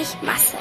wenig Masse.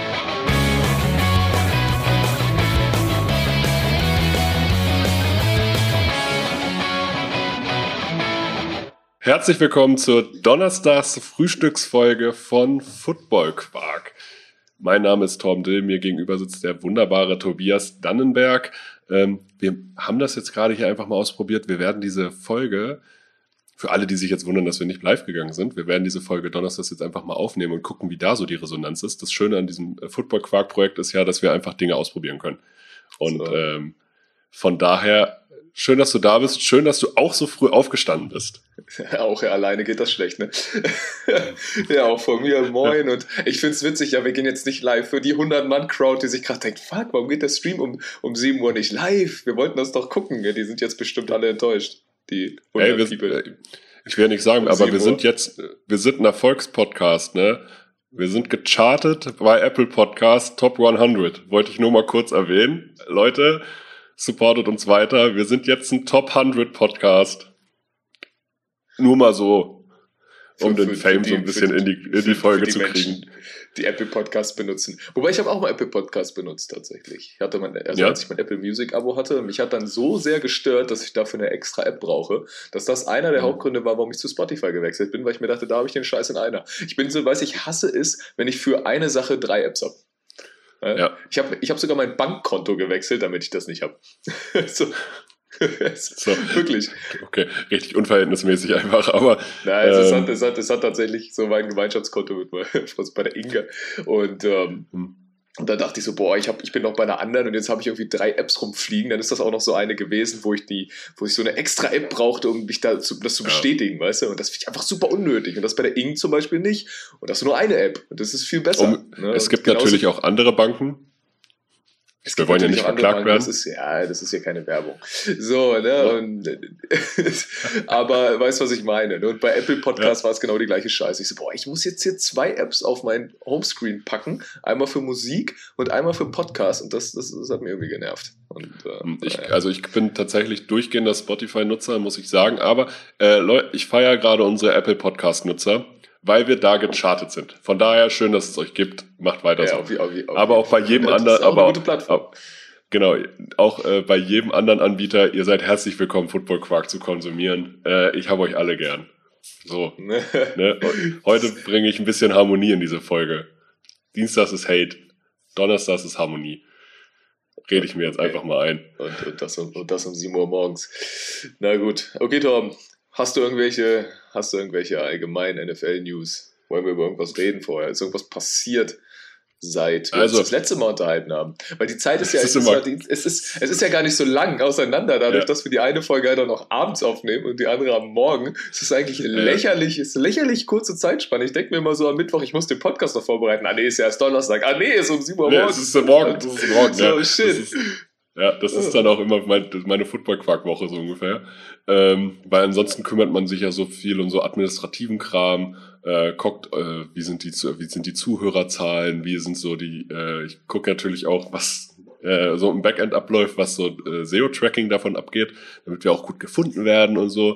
Herzlich willkommen zur Donnerstags-Frühstücksfolge von Football Quark. Mein Name ist Torben Dill, mir gegenüber sitzt der wunderbare Tobias Dannenberg. Wir haben das jetzt gerade hier einfach mal ausprobiert. Wir werden diese Folge, für alle, die sich jetzt wundern, dass wir nicht live gegangen sind, wir werden diese Folge Donnerstags jetzt einfach mal aufnehmen und gucken, wie da so die Resonanz ist. Das Schöne an diesem Football Quark Projekt ist ja, dass wir einfach Dinge ausprobieren können. Und von daher, schön, dass du da bist. Schön, dass du auch so früh aufgestanden bist. Auch ja, alleine geht das schlecht, ne? Ja, auch von mir, moin. Und ich find's witzig, ja, wir gehen jetzt nicht live. Für die 100-Mann-Crowd, die sich gerade denkt, fuck, warum geht der Stream um 7 Uhr nicht live? Wir wollten das doch gucken. Ja, die sind jetzt bestimmt alle enttäuscht. Die 100 People. Ich will nicht sagen, aber wir sind ein Erfolgspodcast, ne? Wir sind gechartet bei Apple Podcast Top 100. Wollte ich nur mal kurz erwähnen. Leute, supportet uns weiter. Wir sind jetzt ein Top 100 Podcast. Nur mal so, um den Fame so ein bisschen in die Folge zu kriegen. Die Apple Podcasts benutzen. Wobei, ich habe auch mal Apple Podcasts benutzt, tatsächlich. Ich hatte als ich mein Apple Music Abo hatte, mich hat dann so sehr gestört, dass ich dafür eine extra App brauche, dass das einer der Hauptgründe war, warum ich zu Spotify gewechselt bin, weil ich mir dachte, da habe ich den Scheiß in einer. Ich hasse es, wenn ich für eine Sache 3 Apps habe. Ja. Ich hab sogar mein Bankkonto gewechselt, damit ich das nicht habe. So, wirklich. Okay, richtig unverhältnismäßig einfach, aber... Nein, es hat tatsächlich so mein Gemeinschaftskonto bei der Inga. Und da dachte ich so, ich bin noch bei einer anderen und jetzt habe ich irgendwie 3 Apps rumfliegen. Dann ist das auch noch so eine gewesen, wo ich so eine extra App brauchte, um mich das zu bestätigen, weißt du? Und das finde ich einfach super unnötig. Und das bei der Ing zum Beispiel nicht. Und das ist nur eine App. Und das ist viel besser. Es gibt natürlich auch andere Banken. Wir wollen ja nicht verklagt werden. Das ist ja keine Werbung. So, ne? Ja. Aber weißt du, was ich meine? Und bei Apple Podcasts war es genau die gleiche Scheiße. Ich so, ich muss jetzt hier 2 Apps auf mein Homescreen packen. Einmal für Musik und einmal für Podcast. Und das hat mir irgendwie genervt. Und, ich bin tatsächlich durchgehender Spotify-Nutzer, muss ich sagen. Aber Leute, ich feiere gerade unsere Apple Podcast-Nutzer, weil wir da gechartet sind. Von daher schön, dass es euch gibt. Macht weiter so. Aber auch bei jedem anderen, eine gute Plattform. Genau, auch bei jedem anderen Anbieter, ihr seid herzlich willkommen, Football Quark zu konsumieren. Ich habe euch alle gern. So. Ne? Heute bringe ich ein bisschen Harmonie in diese Folge. Dienstags ist Hate, Donnerstags ist Harmonie. Rede ich mir jetzt einfach mal ein. Und das um 7 Uhr morgens. Na gut. Okay, Torben. Hast du irgendwelche allgemeinen NFL-News? Wollen wir über irgendwas reden vorher? Ist irgendwas passiert, seit wir uns das letzte Mal unterhalten haben? Weil die Zeit ist ja, es ist ja gar nicht so lang auseinander, dadurch, dass wir die eine Folge halt auch noch abends aufnehmen und die andere am Morgen. Es ist eigentlich lächerlich kurze Zeitspanne. Ich denke mir immer so am Mittwoch, ich muss den Podcast noch vorbereiten. Ah nee, ist ja erst Donnerstag. Ah nee, ist um 7 Uhr morgens. Es ist morgen. So, shit. Das ist dann auch immer meine Football-Quark-Woche so ungefähr. Weil ansonsten kümmert man sich ja so viel um so administrativen Kram, guckt, wie sind die Zuhörerzahlen, wie sind so ich gucke natürlich auch, was so im Backend abläuft, was so SEO-Tracking davon abgeht, damit wir auch gut gefunden werden und so.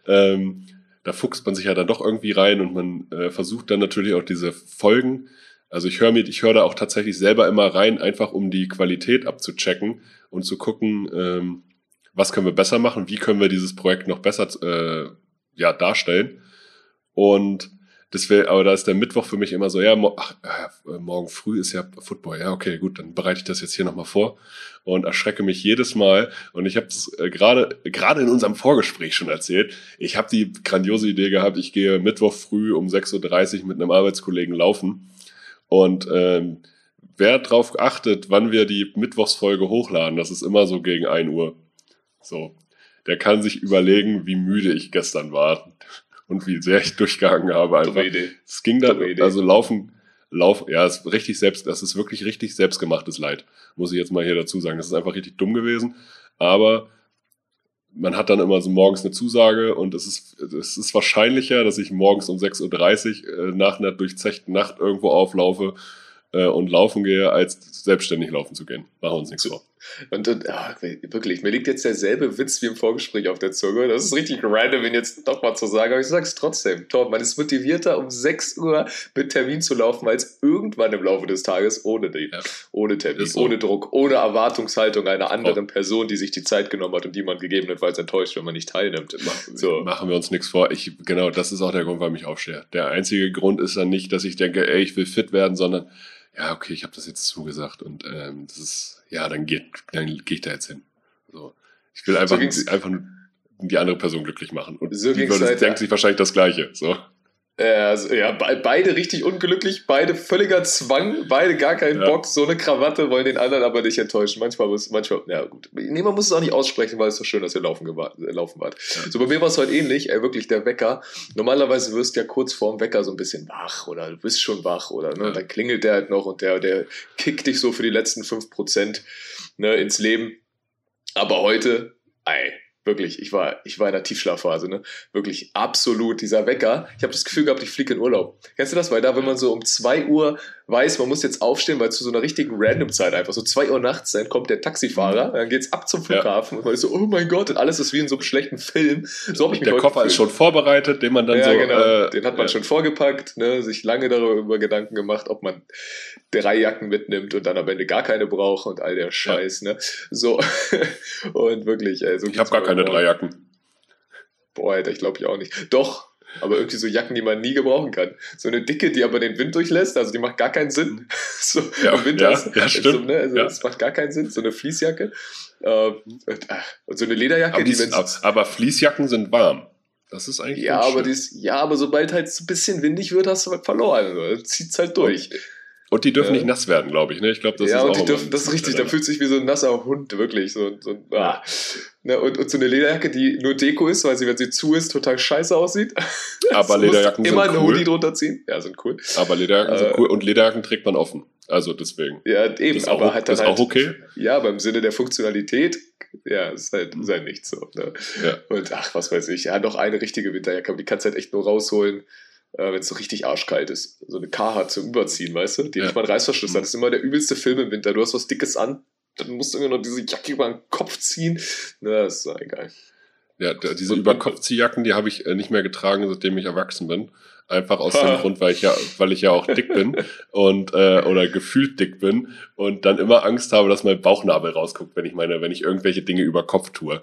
Da fuchst man sich ja dann doch irgendwie rein und man versucht dann natürlich auch diese Folgen. Also ich höre da auch tatsächlich selber immer rein, einfach um die Qualität abzuchecken und zu gucken, was können wir besser machen, wie können wir dieses Projekt noch besser darstellen. Und aber da ist der Mittwoch für mich immer so, morgen früh ist ja Football, ja okay, gut, dann bereite ich das jetzt hier nochmal vor und erschrecke mich jedes Mal. Und ich habe es gerade in unserem Vorgespräch schon erzählt, ich habe die grandiose Idee gehabt, ich gehe Mittwoch früh um 6.30 Uhr mit einem Arbeitskollegen laufen. Und wer drauf achtet, wann wir die Mittwochsfolge hochladen, das ist immer so gegen 1 Uhr. So, der kann sich überlegen, wie müde ich gestern war und wie sehr ich durchgehangen habe. Einfach. Es ging dann, also Laufen, ist das ist wirklich richtig selbstgemachtes Leid, muss ich jetzt mal hier dazu sagen. Das ist einfach richtig dumm gewesen, aber man hat dann immer so morgens eine Zusage und es ist wahrscheinlicher, dass ich morgens um 6.30 Uhr nach einer durchzechten Nacht irgendwo auflaufe und laufen gehe, als selbstständig laufen zu gehen. Machen wir uns nichts vor. Und wirklich, mir liegt jetzt derselbe Witz wie im Vorgespräch auf der Zunge. Das ist richtig random, ihn jetzt doch mal zu sagen, aber ich sag's trotzdem. Torben, man ist motivierter, um 6 Uhr mit Termin zu laufen, als irgendwann im Laufe des Tages ohne Termin, so. Ohne Druck, ohne Erwartungshaltung einer anderen Person, die sich die Zeit genommen hat und die man gegebenenfalls enttäuscht, wenn man nicht teilnimmt. Machen wir uns nichts vor. Genau, das ist auch der Grund, warum ich aufstehe. Der einzige Grund ist dann nicht, dass ich denke, ich will fit werden, sondern ja, okay, ich habe das jetzt zugesagt und das ist, ja, dann gehe ich da jetzt hin. So. Ich will einfach nur die andere Person glücklich machen. Und die denkt sich wahrscheinlich das Gleiche. So. Also, ja, beide richtig unglücklich, beide völliger Zwang, beide gar keinen Bock, so eine Krawatte, wollen den anderen aber nicht enttäuschen. Manchmal, ja gut. Nee, man muss es auch nicht aussprechen, weil es so schön, dass ihr laufen wart. Ja. So, bei mir war es heute ähnlich, wirklich der Wecker. Normalerweise wirst du ja kurz vorm Wecker so ein bisschen wach oder du bist schon wach oder ne, dann klingelt der halt noch und der kickt dich so für die letzten 5% ne, ins Leben. Aber heute, wirklich, ich war in der Tiefschlafphase, ne? Wirklich absolut, dieser Wecker. Ich habe das Gefühl gehabt, ich fliege in Urlaub. Kennst du das? Weil da, wenn man so um 2 Uhr weiß, man muss jetzt aufstehen, weil zu so einer richtigen Random-Zeit einfach so 2 Uhr nachts, dann kommt der Taxifahrer, dann geht's ab zum Flughafen und man ist so, oh mein Gott, und alles ist wie in so einem schlechten Film. So habe ich mich Der Koffer ist schon vorbereitet, den man dann so... Genau. Den hat man schon vorgepackt, ne? Sich lange darüber Gedanken gemacht, ob man 3 Jacken mitnimmt und dann am Ende gar keine braucht und all der Scheiß, ne? So, und wirklich, so ich habe gar keine 3 Jacken. Boah, Alter, ich glaube ich auch nicht. Doch, aber irgendwie so Jacken, die man nie gebrauchen kann. So eine dicke, die aber den Wind durchlässt, also die macht gar keinen Sinn. So, im Winter stimmt. So, ne? Also das macht gar keinen Sinn. So eine Fließjacke. Und so eine Lederjacke. Aber Fließjacken sind warm. Das ist eigentlich aber sobald halt so ein bisschen windig wird, hast du halt verloren. Also, zieht's halt durch. Und die dürfen nicht nass werden, glaube ich. Ne? Ich glaube, das ist auch das ist richtig. Da fühlt sich wie so ein nasser Hund, wirklich. Ne? Und so eine Lederjacke, die nur Deko ist, weil sie, wenn sie zu ist, total scheiße aussieht. Aber Lederjacken sind cool. Immer eine Hoodie drunter ziehen. Ja, sind cool. Aber Lederjacken sind cool. Und Lederjacken trägt man offen. Also deswegen. Ja, eben. Das aber hat dann ist auch okay. Ja, aber im Sinne der Funktionalität, ist halt nicht so. Ne? Ja. Und was weiß ich. Ja, noch eine richtige Winterjacke, aber die kannst du halt echt nur rausholen, wenn es so richtig arschkalt ist. So eine Carhartt zum Überziehen, weißt du? Die nicht mal einen Reißverschluss hat. Das ist immer der übelste Film im Winter. Du hast was Dickes an, dann musst du immer noch diese Jacke über den Kopf ziehen. Na, das ist doch egal. Ja, diese Überkopfziehjacken, die habe ich nicht mehr getragen, seitdem ich erwachsen bin. Einfach aus dem Grund, weil ich ja auch dick bin und oder gefühlt dick bin und dann immer Angst habe, dass mein Bauchnabel rausguckt, wenn ich irgendwelche Dinge über Kopf tue.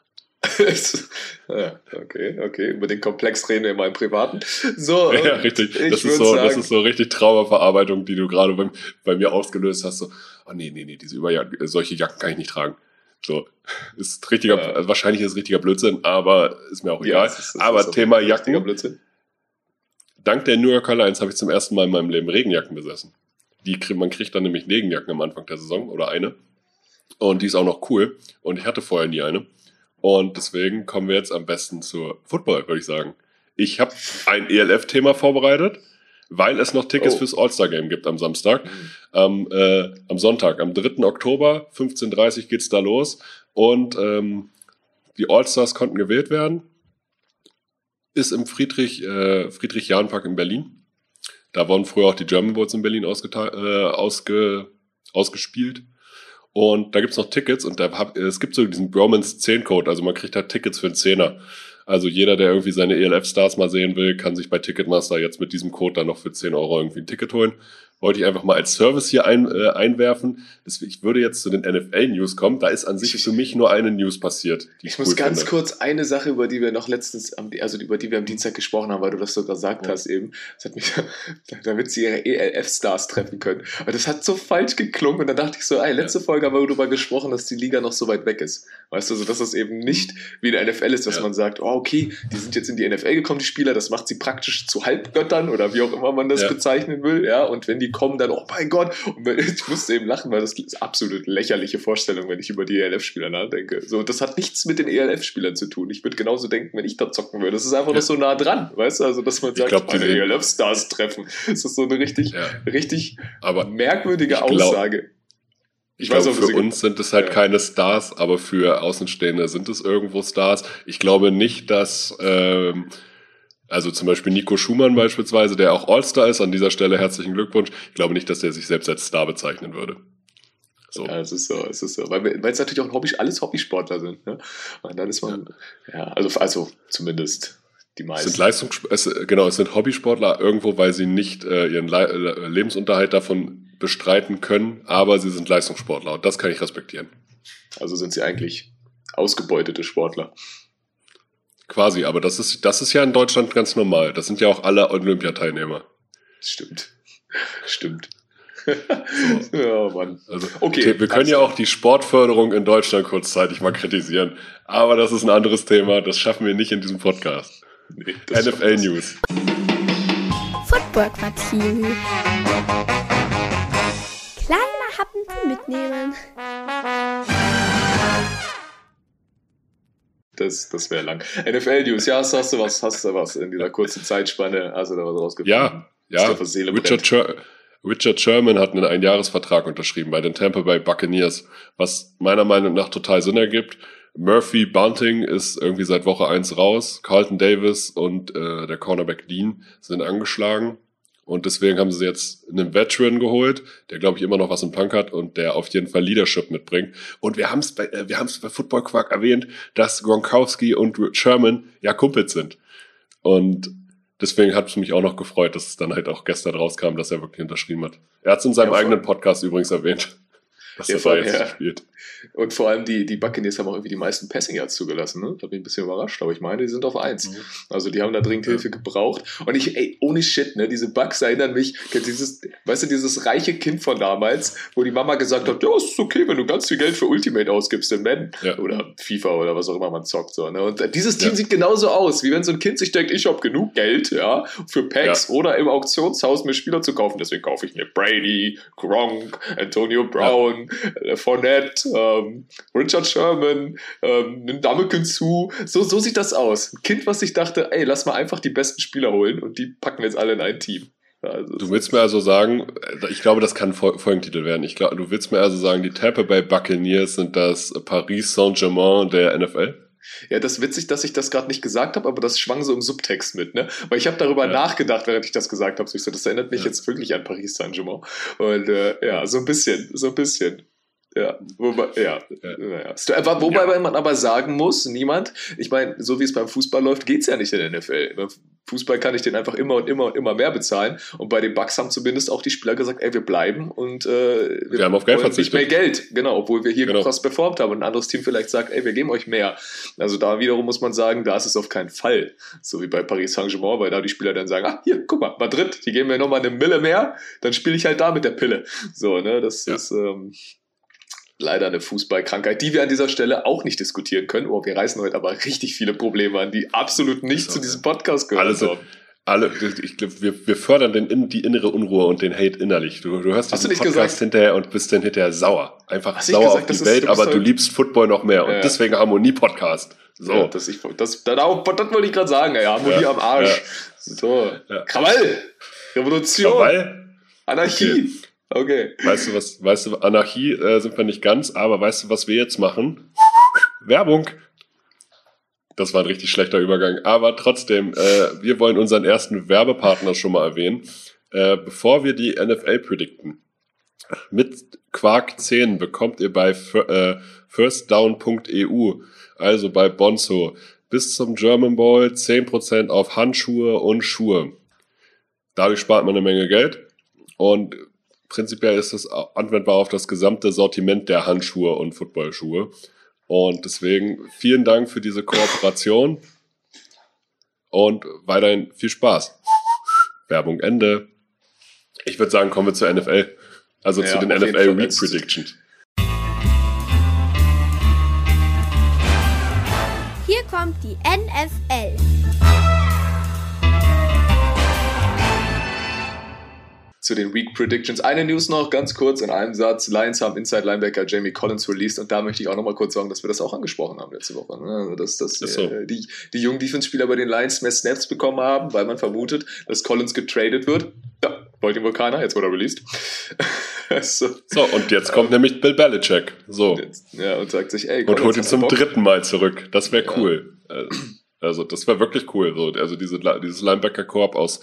Ja, okay. Über den Komplex reden wir mal im Privaten. So, ja, richtig. Das ist so richtig Traumaverarbeitung, die du gerade bei mir ausgelöst hast. So, oh nee, solche Jacken kann ich nicht tragen. So, ist wahrscheinlich ist es richtiger Blödsinn, aber ist mir auch egal. Das aber Thema Jacken. Blödsinn. Dank der New Yorker Lions habe ich zum ersten Mal in meinem Leben Regenjacken besessen. Man kriegt dann nämlich Regenjacken am Anfang der Saison oder eine. Und die ist auch noch cool. Und ich hatte vorher nie eine. Und deswegen kommen wir jetzt am besten zur Football, würde ich sagen. Ich habe ein ELF-Thema vorbereitet, weil es noch Tickets fürs All-Star-Game gibt am Samstag. Am Sonntag, am 3. Oktober, 15:30 geht's da los. Und die All-Stars konnten gewählt werden. Ist im Friedrich-Jahn-Park in Berlin. Da wurden früher auch die German Bowls in Berlin ausgespielt. Und da gibt's noch Tickets und es gibt so diesen Bromance 10-Code, also man kriegt halt Tickets für einen Zehner. Also jeder, der irgendwie seine ELF-Stars mal sehen will, kann sich bei Ticketmaster jetzt mit diesem Code dann noch für 10 Euro irgendwie ein Ticket holen. Wollte ich einfach mal als Service hier einwerfen. Ich würde jetzt zu den NFL-News kommen. Da ist an sich für mich nur eine News passiert. Ich muss ganz kurz eine Sache, über die wir noch letztens, über die wir am Dienstag gesprochen haben, weil du das so gesagt hast eben. Das hat mich, damit sie ihre ELF-Stars treffen können. Aber das hat so falsch geklungen und dann dachte ich so, letzte Folge haben wir darüber gesprochen, dass die Liga noch so weit weg ist. Weißt du, so dass das eben nicht wie in der NFL ist, dass man sagt, okay, die sind jetzt in die NFL gekommen, die Spieler, das macht sie praktisch zu Halbgöttern oder wie auch immer man das bezeichnen will, ja, und wenn die kommen, dann, oh mein Gott, und ich musste eben lachen, weil das ist absolut lächerliche Vorstellung, wenn ich über die ELF-Spieler nachdenke. So, das hat nichts mit den ELF-Spielern zu tun. Ich würde genauso denken, wenn ich da zocken würde. Das ist einfach noch so nah dran, weißt du, also, dass man sagt, meine ELF-Stars treffen. Das ist so eine richtig merkwürdige Aussage. Ich glaube, für uns sind es halt keine Stars, aber für Außenstehende sind es irgendwo Stars. Ich glaube nicht, dass also zum Beispiel Nico Schumann beispielsweise, der auch All-Star ist, an dieser Stelle herzlichen Glückwunsch. Ich glaube nicht, dass der sich selbst als Star bezeichnen würde. So. Ja, es ist so. Weil es natürlich auch alles Hobbysportler sind. Ne? Und dann ist man, also zumindest die meisten. Es sind Hobbysportler irgendwo, weil sie nicht ihren Lebensunterhalt davon bestreiten können, aber sie sind Leistungssportler und das kann ich respektieren. Also sind sie eigentlich ausgebeutete Sportler. Quasi, aber das ist ja in Deutschland ganz normal. Das sind ja auch alle Olympiateilnehmer. Stimmt. So. Ja, Mann. Also, okay, wir können ja auch die Sportförderung in Deutschland kurzzeitig mal kritisieren, aber das ist ein anderes Thema, das schaffen wir nicht in diesem Podcast. Nee, NFL News. Football Quartier. Kleiner Happen zum Mitnehmen. Das wäre lang. NFL News, ja, hast du was in dieser kurzen Zeitspanne? Hast du da was rausgefunden? Ja. Richard Sherman hat einen Einjahresvertrag unterschrieben bei den Tampa Bay Buccaneers, was meiner Meinung nach total Sinn ergibt. Murphy Bunting ist irgendwie seit Woche 1 raus. Carlton Davis und der Cornerback Dean sind angeschlagen. Und deswegen haben sie jetzt einen Veteran geholt, der, glaube ich, immer noch was im Tank hat und der auf jeden Fall Leadership mitbringt. Und wir haben es bei Football Quark erwähnt, dass Gronkowski und Sherman ja Kumpels sind. Und deswegen hat es mich auch noch gefreut, dass es dann halt auch gestern rauskam, dass er wirklich unterschrieben hat. Er hat es in seinem eigenen Podcast übrigens erwähnt, dass das da jetzt spielt. Und vor allem die Buccaneers haben auch irgendwie die meisten Passing Yards zugelassen. Ne? Da bin ich ein bisschen überrascht, aber ich meine, die sind auf 1. Also die haben da dringend Hilfe gebraucht. Und ohne Shit, ne, diese Bucks erinnern mich, dieses reiche Kind von damals, wo die Mama gesagt hat, ja, es ist okay, wenn du ganz viel Geld für Ultimate ausgibst in Madden oder FIFA oder was auch immer man zockt. So, ne? Und dieses Team sieht genauso aus, wie wenn so ein Kind sich denkt, ich habe genug Geld für Packs oder im Auktionshaus mir Spieler zu kaufen. Deswegen kaufe ich mir Brady, Gronk, Antonio Brown, Fournette, Richard Sherman, Ndamukong Suh. So sieht das aus. Ein Kind, was sich dachte, ey, lass mal einfach die besten Spieler holen und die packen wir jetzt alle in ein Team. Also, du willst mir also sagen, ich glaube, das kann Folgentitel werden. Du willst mir also sagen, die Tampa Bay Buccaneers sind das Paris Saint-Germain der NFL? Ja, das ist witzig, dass ich das gerade nicht gesagt habe, aber das schwang so im Subtext mit, ne? Weil ich habe darüber nachgedacht, während ich das gesagt habe. So, das erinnert mich jetzt wirklich an Paris Saint-Germain. Und so ein bisschen. Ja, wobei man aber sagen muss, ich meine, so wie es beim Fußball läuft, geht's ja nicht in der NFL. Beim Fußball kann ich den einfach immer und immer mehr bezahlen und bei den Bucks haben zumindest auch die Spieler gesagt, ey, wir bleiben und wir haben auf Geld verzichtet. Nicht mehr Geld, genau, obwohl wir hier krass performt haben und ein anderes Team vielleicht sagt, ey, wir geben euch mehr. Also da wiederum muss man sagen, da ist es auf keinen Fall, so wie bei Paris Saint-Germain, weil da die Spieler dann sagen, hier, guck mal, Madrid, die geben mir nochmal eine Mille mehr, dann spiele ich halt da mit der Pille. So, ne, das ist leider eine Fußballkrankheit, die wir an dieser Stelle auch nicht diskutieren können. Oh, wir reißen heute aber richtig viele Probleme an, die absolut nicht zu diesem Podcast gehören. Ich glaube, wir fördern die innere Unruhe und den Hate innerlich. Du hörst diesen Podcast gesagt? Hinterher und bist dann hinterher sauer. Einfach sauer auf die Welt, aber du liebst Football noch mehr. Und deswegen Harmonie-Podcast. So. Ja, das wollte ich gerade sagen, ey. Harmonie am Arsch. Ja. So. Ja. Krawall! Revolution! Anarchie! Okay. Weißt du, Anarchie sind wir nicht ganz, aber weißt du, was wir jetzt machen? Werbung. Das war ein richtig schlechter Übergang, aber trotzdem, wir wollen unseren ersten Werbepartner schon mal erwähnen, bevor wir die NFL predikten. Mit Quark 10 bekommt ihr bei firstdown.eu, also bei Bonzo, bis zum German Bowl 10% auf Handschuhe und Schuhe. Dadurch spart man eine Menge Geld und prinzipiell ist es anwendbar auf das gesamte Sortiment der Handschuhe und Footballschuhe. Und deswegen vielen Dank für diese Kooperation und weiterhin viel Spaß. Werbung Ende. Ich würde sagen, kommen wir zur NFL. Also zu den NFL Week Predictions. Hier kommt die NFL. Zu den Week Predictions. Eine News noch, ganz kurz in einem Satz. Lions haben Inside Linebacker Jamie Collins released und da möchte ich auch nochmal kurz sagen, dass wir das auch angesprochen haben letzte Woche. Also dass die jungen Defense-Spieler bei den Lions mehr Snaps bekommen haben, weil man vermutet, dass Collins getradet wird. Ja, wollte ihn wohl keiner, jetzt wurde er released. So, und jetzt kommt nämlich Bill Belichick. So. Und sagt sich, ey, Collins, und holt ihn zum dritten Mal zurück. Das wäre cool. Also das wäre wirklich cool. So, also dieses Linebacker-Korb aus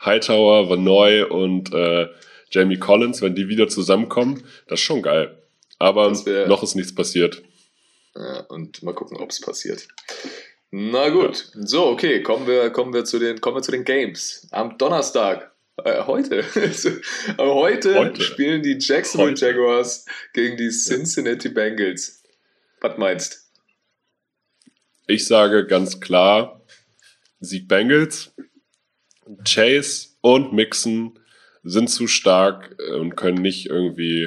Hightower, Vanoy und Jamie Collins, wenn die wieder zusammenkommen, das ist schon geil. Aber noch ist nichts passiert. Ja, und mal gucken, ob es passiert. Na gut. So, okay, kommen wir zu den Games. Am Donnerstag. Heute spielen die Jacksonville Jaguars gegen die Cincinnati Bengals. Was meinst du? Ich sage ganz klar, Sieg Bengals. Chase und Mixon sind zu stark und können nicht irgendwie,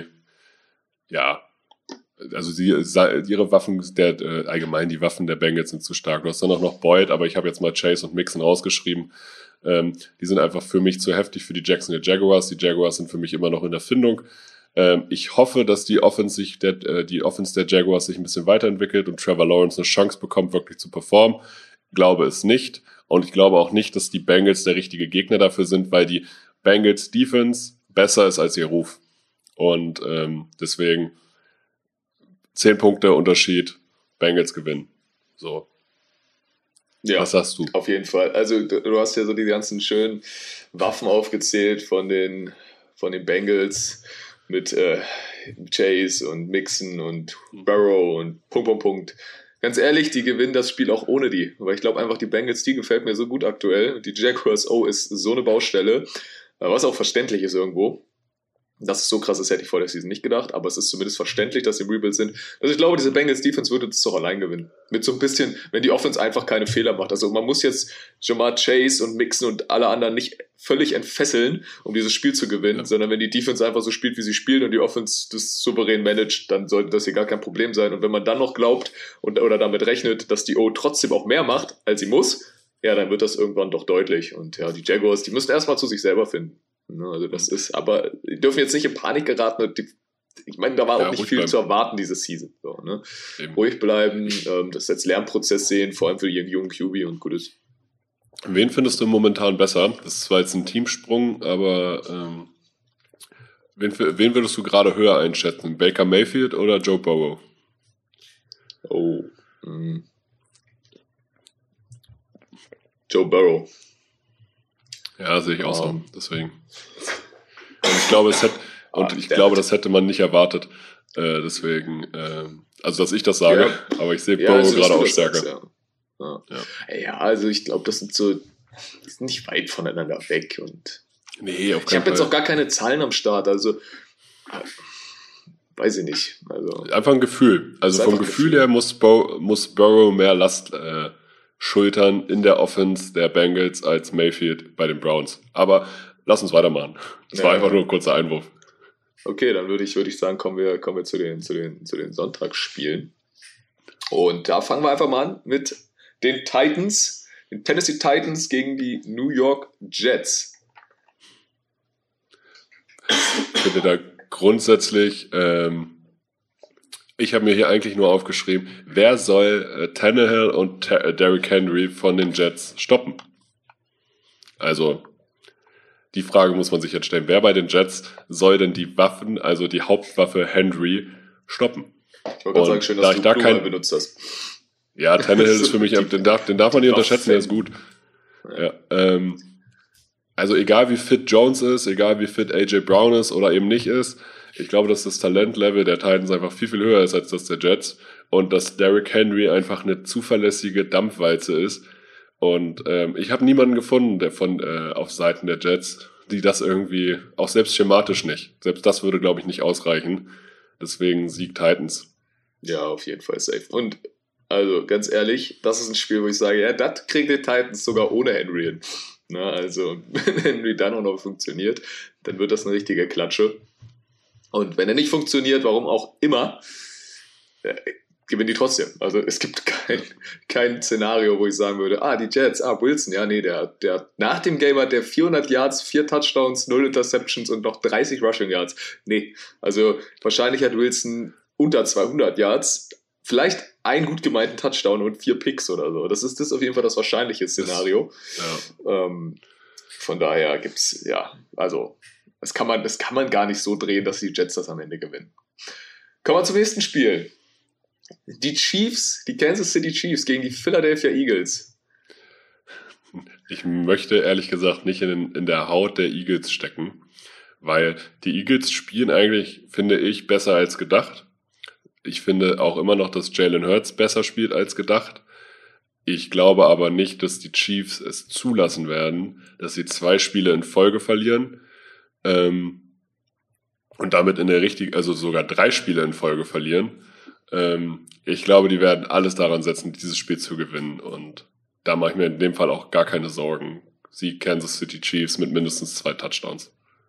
also ihre Waffen, allgemein die Waffen der Bengals sind zu stark. Du hast dann auch noch Boyd, aber ich habe jetzt mal Chase und Mixon rausgeschrieben. Die sind einfach für mich zu heftig für die Jacksonville Jaguars. Die Jaguars sind für mich immer noch in der Findung. Ich hoffe, dass die Offense der Jaguars sich ein bisschen weiterentwickelt und Trevor Lawrence eine Chance bekommt, wirklich zu performen. Glaube es nicht. Und ich glaube auch nicht, dass die Bengals der richtige Gegner dafür sind, weil die Bengals Defense besser ist als ihr Ruf. Und deswegen 10 Punkte Unterschied, Bengals gewinnen. So. Ja, was sagst du? Auf jeden Fall. Also du hast ja so die ganzen schönen Waffen aufgezählt von den Bengals mit Chase und Mixon und Burrow und Punkt. Ganz ehrlich, die gewinnen das Spiel auch ohne die. Weil ich glaube einfach, die Bengals, die gefällt mir so gut aktuell. Die Jaguars, ist so eine Baustelle. Was auch verständlich ist irgendwo. Dass es so krass ist, hätte ich vor der Season nicht gedacht, aber es ist zumindest verständlich, dass sie im Rebuild sind. Also ich glaube, diese Bengals-Defense würde das doch allein gewinnen. Mit so ein bisschen, wenn die Offense einfach keine Fehler macht. Also man muss jetzt Jamar Chase und Mixon und alle anderen nicht völlig entfesseln, um dieses Spiel zu gewinnen, sondern wenn die Defense einfach so spielt, wie sie spielt und die Offense das souverän managt, dann sollte das hier gar kein Problem sein. Und wenn man dann noch glaubt oder damit rechnet, dass die O trotzdem auch mehr macht, als sie muss, ja, dann wird das irgendwann doch deutlich. Und ja, die Jaguars, die müssen erstmal zu sich selber finden. Also das ist, aber die dürfen jetzt nicht in Panik geraten. Ich meine, da war auch nicht viel zu erwarten diese Season. So, ne? Ruhig bleiben, das als Lernprozess sehen, vor allem für ihren jungen QB und gutes. Wen findest du momentan besser? Das ist zwar jetzt ein Teamsprung, aber wen würdest du gerade höher einschätzen? Baker Mayfield oder Joe Burrow? Joe Burrow. Ja, sehe ich auch so. Deswegen. Und ich glaube, das hätte man nicht erwartet. Deswegen, also dass ich das sage, aber ich sehe Burrow also, gerade auch stärker. Ja, also ich glaube, die sind nicht weit voneinander weg. Und nee, auf keinen Fall. Ich habe jetzt auch gar keine Zahlen am Start, also weiß ich nicht. Also, einfach ein Gefühl. Also vom Gefühl her muss Burrow mehr Last schultern in der Offense der Bengals als Mayfield bei den Browns. Aber lass uns weitermachen. Das war einfach nur ein kurzer Einwurf. Okay, dann würde ich sagen, kommen wir zu den Sonntagsspielen. Und da fangen wir einfach mal an mit den Titans, den Tennessee Titans gegen die New York Jets. Ich finde da grundsätzlich, ich habe mir hier eigentlich nur aufgeschrieben, wer soll Tannehill und Derrick Henry von den Jets stoppen? Also, die Frage muss man sich jetzt stellen. Wer bei den Jets soll denn die Waffen, also die Hauptwaffe Henry, stoppen? Ich wollte gerade sagen, schön, dass du Plural benutzt hast. Ja, Tannehill ist für mich, den darf man nicht unterschätzen, der ist gut. Ja, also egal wie fit Jones ist, egal wie fit AJ Brown ist oder eben nicht ist, ich glaube, dass das Talentlevel der Titans einfach viel, viel höher ist als das der Jets und dass Derrick Henry einfach eine zuverlässige Dampfwalze ist. Und ich habe niemanden gefunden, der auf Seiten der Jets, die das irgendwie, auch selbst schematisch nicht. Selbst das würde, glaube ich, nicht ausreichen. Deswegen Sieg Titans. Ja, auf jeden Fall safe. Und also ganz ehrlich, das ist ein Spiel, wo ich sage, ja, das kriegt die Titans sogar ohne Henry hin. Na, also wenn Henry dann auch noch funktioniert, dann wird das eine richtige Klatsche. Und wenn er nicht funktioniert, warum auch immer, gewinnen die trotzdem. Also es gibt kein Szenario, wo ich sagen würde, die Jets, Wilson, ja, nee, der nach dem Game hat der 400 Yards, 4 Touchdowns, 0 Interceptions und noch 30 Rushing Yards. Nee, also wahrscheinlich hat Wilson unter 200 Yards, vielleicht einen gut gemeinten Touchdown und 4 Picks oder so. Das ist auf jeden Fall das wahrscheinliche Szenario. Von daher gibt's, also das kann man gar nicht so drehen, dass die Jets das am Ende gewinnen. Kommen wir zum nächsten Spiel. Die Kansas City Chiefs gegen die Philadelphia Eagles. Ich möchte ehrlich gesagt nicht in der Haut der Eagles stecken, weil die Eagles spielen eigentlich, finde ich, besser als gedacht. Ich finde auch immer noch, dass Jalen Hurts besser spielt als gedacht. Ich glaube aber nicht, dass die Chiefs es zulassen werden, dass sie 2 Spiele in Folge verlieren und damit also sogar 3 Spiele in Folge verlieren. Ich glaube, die werden alles daran setzen, dieses Spiel zu gewinnen, und da mache ich mir in dem Fall auch gar keine Sorgen. Sieg Kansas City Chiefs mit mindestens 2 Touchdowns.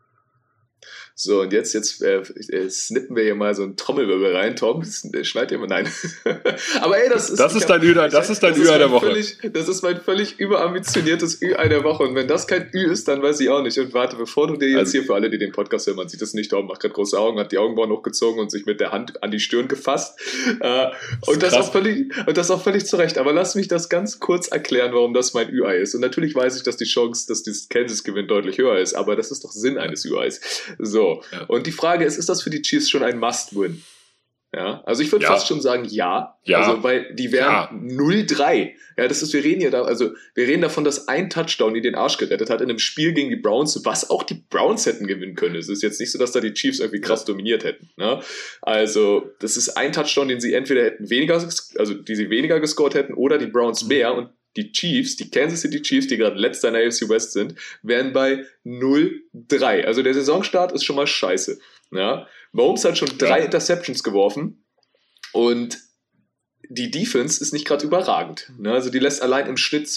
So, und jetzt snippen wir hier mal so einen Trommelwirbel rein. Tom, schneid ihr mal, nein. Aber ey, das ist dein Ü der Woche. Das ist mein völlig überambitioniertes Ü-Ei der Woche. Und wenn das kein Ü ist, dann weiß ich auch nicht. Und warte, bevor du dir jetzt hier, für alle, die den Podcast hören, man sieht das nicht, Tom macht gerade große Augen, hat die Augenbrauen hochgezogen und sich mit der Hand an die Stirn gefasst. Und das auch völlig zu Recht. Aber lass mich das ganz kurz erklären, warum das mein Ü-Ei ist. Und natürlich weiß ich, dass die Chance, dass dieses Kansas-Gewinn deutlich höher ist. Aber das ist doch Sinn eines Ü-Eis. So. Ja. Und die Frage ist das für die Chiefs schon ein Must-Win? Ja, also ich würde fast schon sagen, ja. Also, weil die wären 0-3. Ja, wir reden davon, dass ein Touchdown die den Arsch gerettet hat in einem Spiel gegen die Browns, was auch die Browns hätten gewinnen können. Es ist jetzt nicht so, dass da die Chiefs irgendwie krass dominiert hätten. Ne? Also, das ist ein Touchdown, den sie entweder weniger gescored hätten oder die Browns mehr, und die Chiefs, die Kansas City Chiefs, die gerade letzter in der AFC West sind, wären bei 0-3. Also der Saisonstart ist schon mal scheiße. Ja? Mahomes hat schon 3 Interceptions geworfen und die Defense ist nicht gerade überragend. Ne? Also die lässt allein im Schnitt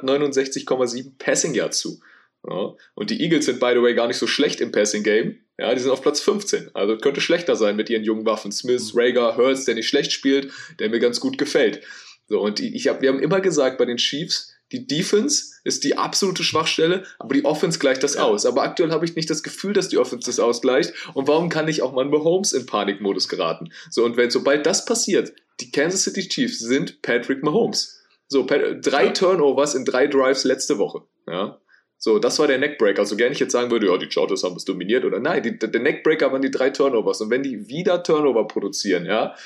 269,7 Passing Yards zu. Ja? Und die Eagles sind, by the way, gar nicht so schlecht im Passing Game. Ja, die sind auf Platz 15. Also könnte schlechter sein mit ihren jungen Waffen. Smith, Rager, Hurts, der nicht schlecht spielt, der mir ganz gut gefällt. So, und wir haben immer gesagt bei den Chiefs, die Defense ist die absolute Schwachstelle, aber die Offense gleicht das aus. Aber aktuell habe ich nicht das Gefühl, dass die Offense das ausgleicht. Und warum kann nicht auch mal Mahomes in Panikmodus geraten? So, und sobald das passiert, die Kansas City Chiefs sind Patrick Mahomes. So, 3 Turnovers in 3 Drives letzte Woche. Ja. So, das war der Neckbreaker. Also gerne ich jetzt sagen würde, ja, die Chargers haben es dominiert oder nein, der Neckbreaker waren die 3 Turnovers. Und wenn die wieder Turnover produzieren, ja,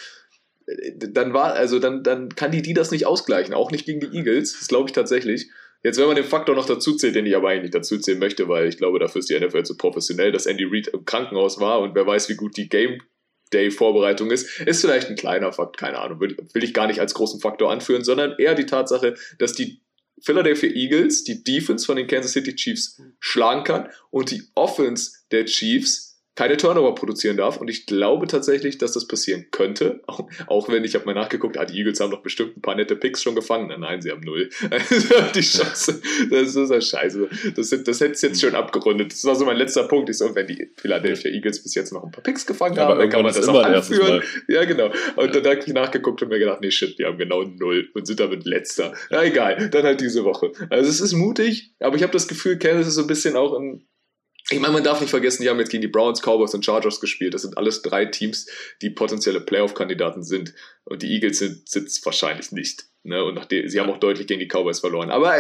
dann kann die das nicht ausgleichen, auch nicht gegen die Eagles, das glaube ich tatsächlich. Jetzt, wenn man den Faktor noch dazu zählt, den ich aber eigentlich nicht dazu zählen möchte, weil ich glaube, dafür ist die NFL zu professionell, dass Andy Reid im Krankenhaus war und wer weiß, wie gut die Game Day Vorbereitung ist vielleicht ein kleiner Fakt, keine Ahnung, will ich gar nicht als großen Faktor anführen, sondern eher die Tatsache, dass die Philadelphia Eagles die Defense von den Kansas City Chiefs schlagen kann und die Offense der Chiefs keine Turnover produzieren darf, und ich glaube tatsächlich, dass das passieren könnte, auch wenn, ich habe mal nachgeguckt, die Eagles haben doch bestimmt ein paar nette Picks schon gefangen, nein, sie haben 0. Also die Chance, das ist ja scheiße, das hätte es jetzt schon abgerundet, das war so mein letzter Punkt, wenn die Philadelphia Eagles bis jetzt noch ein paar Picks gefangen haben, dann kann man das auch anführen. Ja, genau, und dann habe ich nachgeguckt und mir gedacht, nee, shit, die haben genau 0 und sind damit letzter. Ja, egal, dann halt diese Woche. Also es ist mutig, aber ich habe das Gefühl, Kansas ist so ein bisschen auch ich meine, man darf nicht vergessen, die haben jetzt gegen die Browns, Cowboys und Chargers gespielt. Das sind alles 3 Teams, die potenzielle Playoff-Kandidaten sind. Und die Eagles sind es wahrscheinlich nicht. Ne? Und sie haben auch deutlich gegen die Cowboys verloren. Aber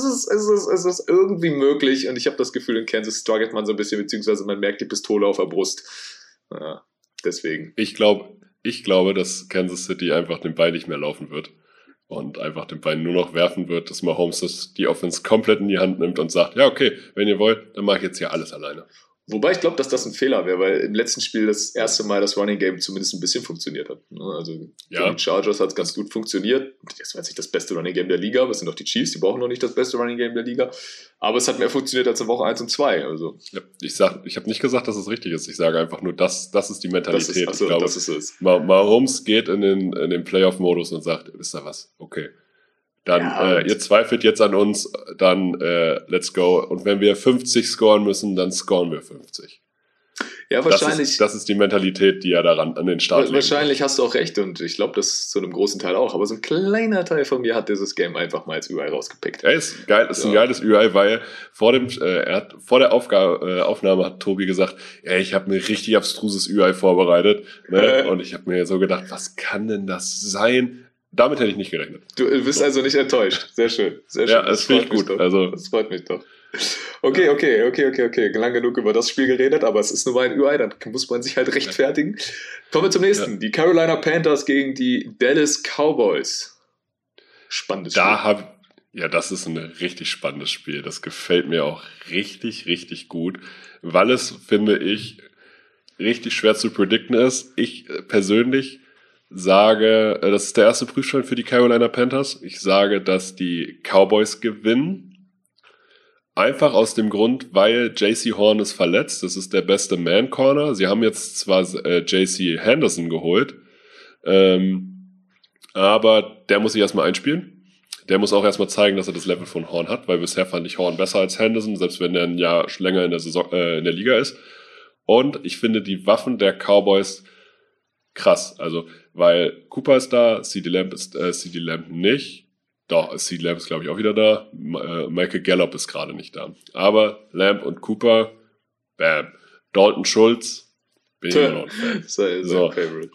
es ist irgendwie möglich. Und ich habe das Gefühl, in Kansas struggelt man so ein bisschen, beziehungsweise man merkt die Pistole auf der Brust. Ja, deswegen. Ich glaube, dass Kansas City einfach den Ball nicht mehr laufen wird. Und einfach den Ball nur noch werfen wird, dass Mahomes die Offense komplett in die Hand nimmt und sagt, ja, okay, wenn ihr wollt, dann mache ich jetzt hier alles alleine. Wobei ich glaube, dass das ein Fehler wäre, weil im letzten Spiel das erste Mal das Running Game zumindest ein bisschen funktioniert hat. Also für die Chargers hat es ganz gut funktioniert. Das war jetzt nicht das beste Running Game der Liga, aber es sind doch die Chiefs, die brauchen noch nicht das beste Running Game der Liga. Aber es hat mehr funktioniert als in Woche 1 und 2. Also. Ja, ich habe nicht gesagt, dass es richtig ist. Ich sage einfach nur, das ist die Mentalität. Ich glaube, das ist es. Mahomes geht in den Playoff-Modus und sagt, wisst ihr was, okay. Dann, ihr zweifelt jetzt an uns, dann let's go. Und wenn wir 50 scoren müssen, dann scoren wir 50. Ja, wahrscheinlich. Das ist die Mentalität, die er daran an den Start legt. Wahrscheinlich hast du auch recht und ich glaube, das zu einem großen Teil auch. Aber so ein kleiner Teil von mir hat dieses Game einfach mal als UI rausgepickt. Ja, ist geil, ist ein geiles UI, weil vor der Aufnahme hat Tobi gesagt, ich habe mir richtig abstruses UI vorbereitet. Ne? Und ich habe mir so gedacht, was kann denn das sein? Damit hätte ich nicht gerechnet. Du bist also nicht enttäuscht. Sehr schön. Sehr schön. Ja, das finde ich gut. Das freut mich doch. Okay. Lang genug über das Spiel geredet, aber es ist nur mal ein UI, dann muss man sich halt rechtfertigen. Kommen wir zum nächsten. Ja. Die Carolina Panthers gegen die Dallas Cowboys. Spannendes Spiel. Das ist ein richtig spannendes Spiel. Das gefällt mir auch richtig, richtig gut, weil es, finde ich, richtig schwer zu predikten ist. Ich persönlich sage, das ist der erste Prüfstein für die Carolina Panthers. Ich sage, dass die Cowboys gewinnen. Einfach aus dem Grund, weil JC Horn ist verletzt. Das ist der beste Man-Corner. Sie haben jetzt zwar JC Henderson geholt, aber der muss sich erstmal einspielen. Der muss auch erstmal zeigen, dass er das Level von Horn hat, weil bisher fand ich Horn besser als Henderson, selbst wenn er ein Jahr länger in der Liga ist. Und ich finde die Waffen der Cowboys krass. Also, weil Cooper ist da, CeeDee Lamb nicht. Doch, CeeDee Lamb ist, glaube ich, auch wieder da. Michael Gallup ist gerade nicht da. Aber Lamb und Cooper, bam. Dalton Schultz, bin ich immer noch ein Fan. So, Favorite.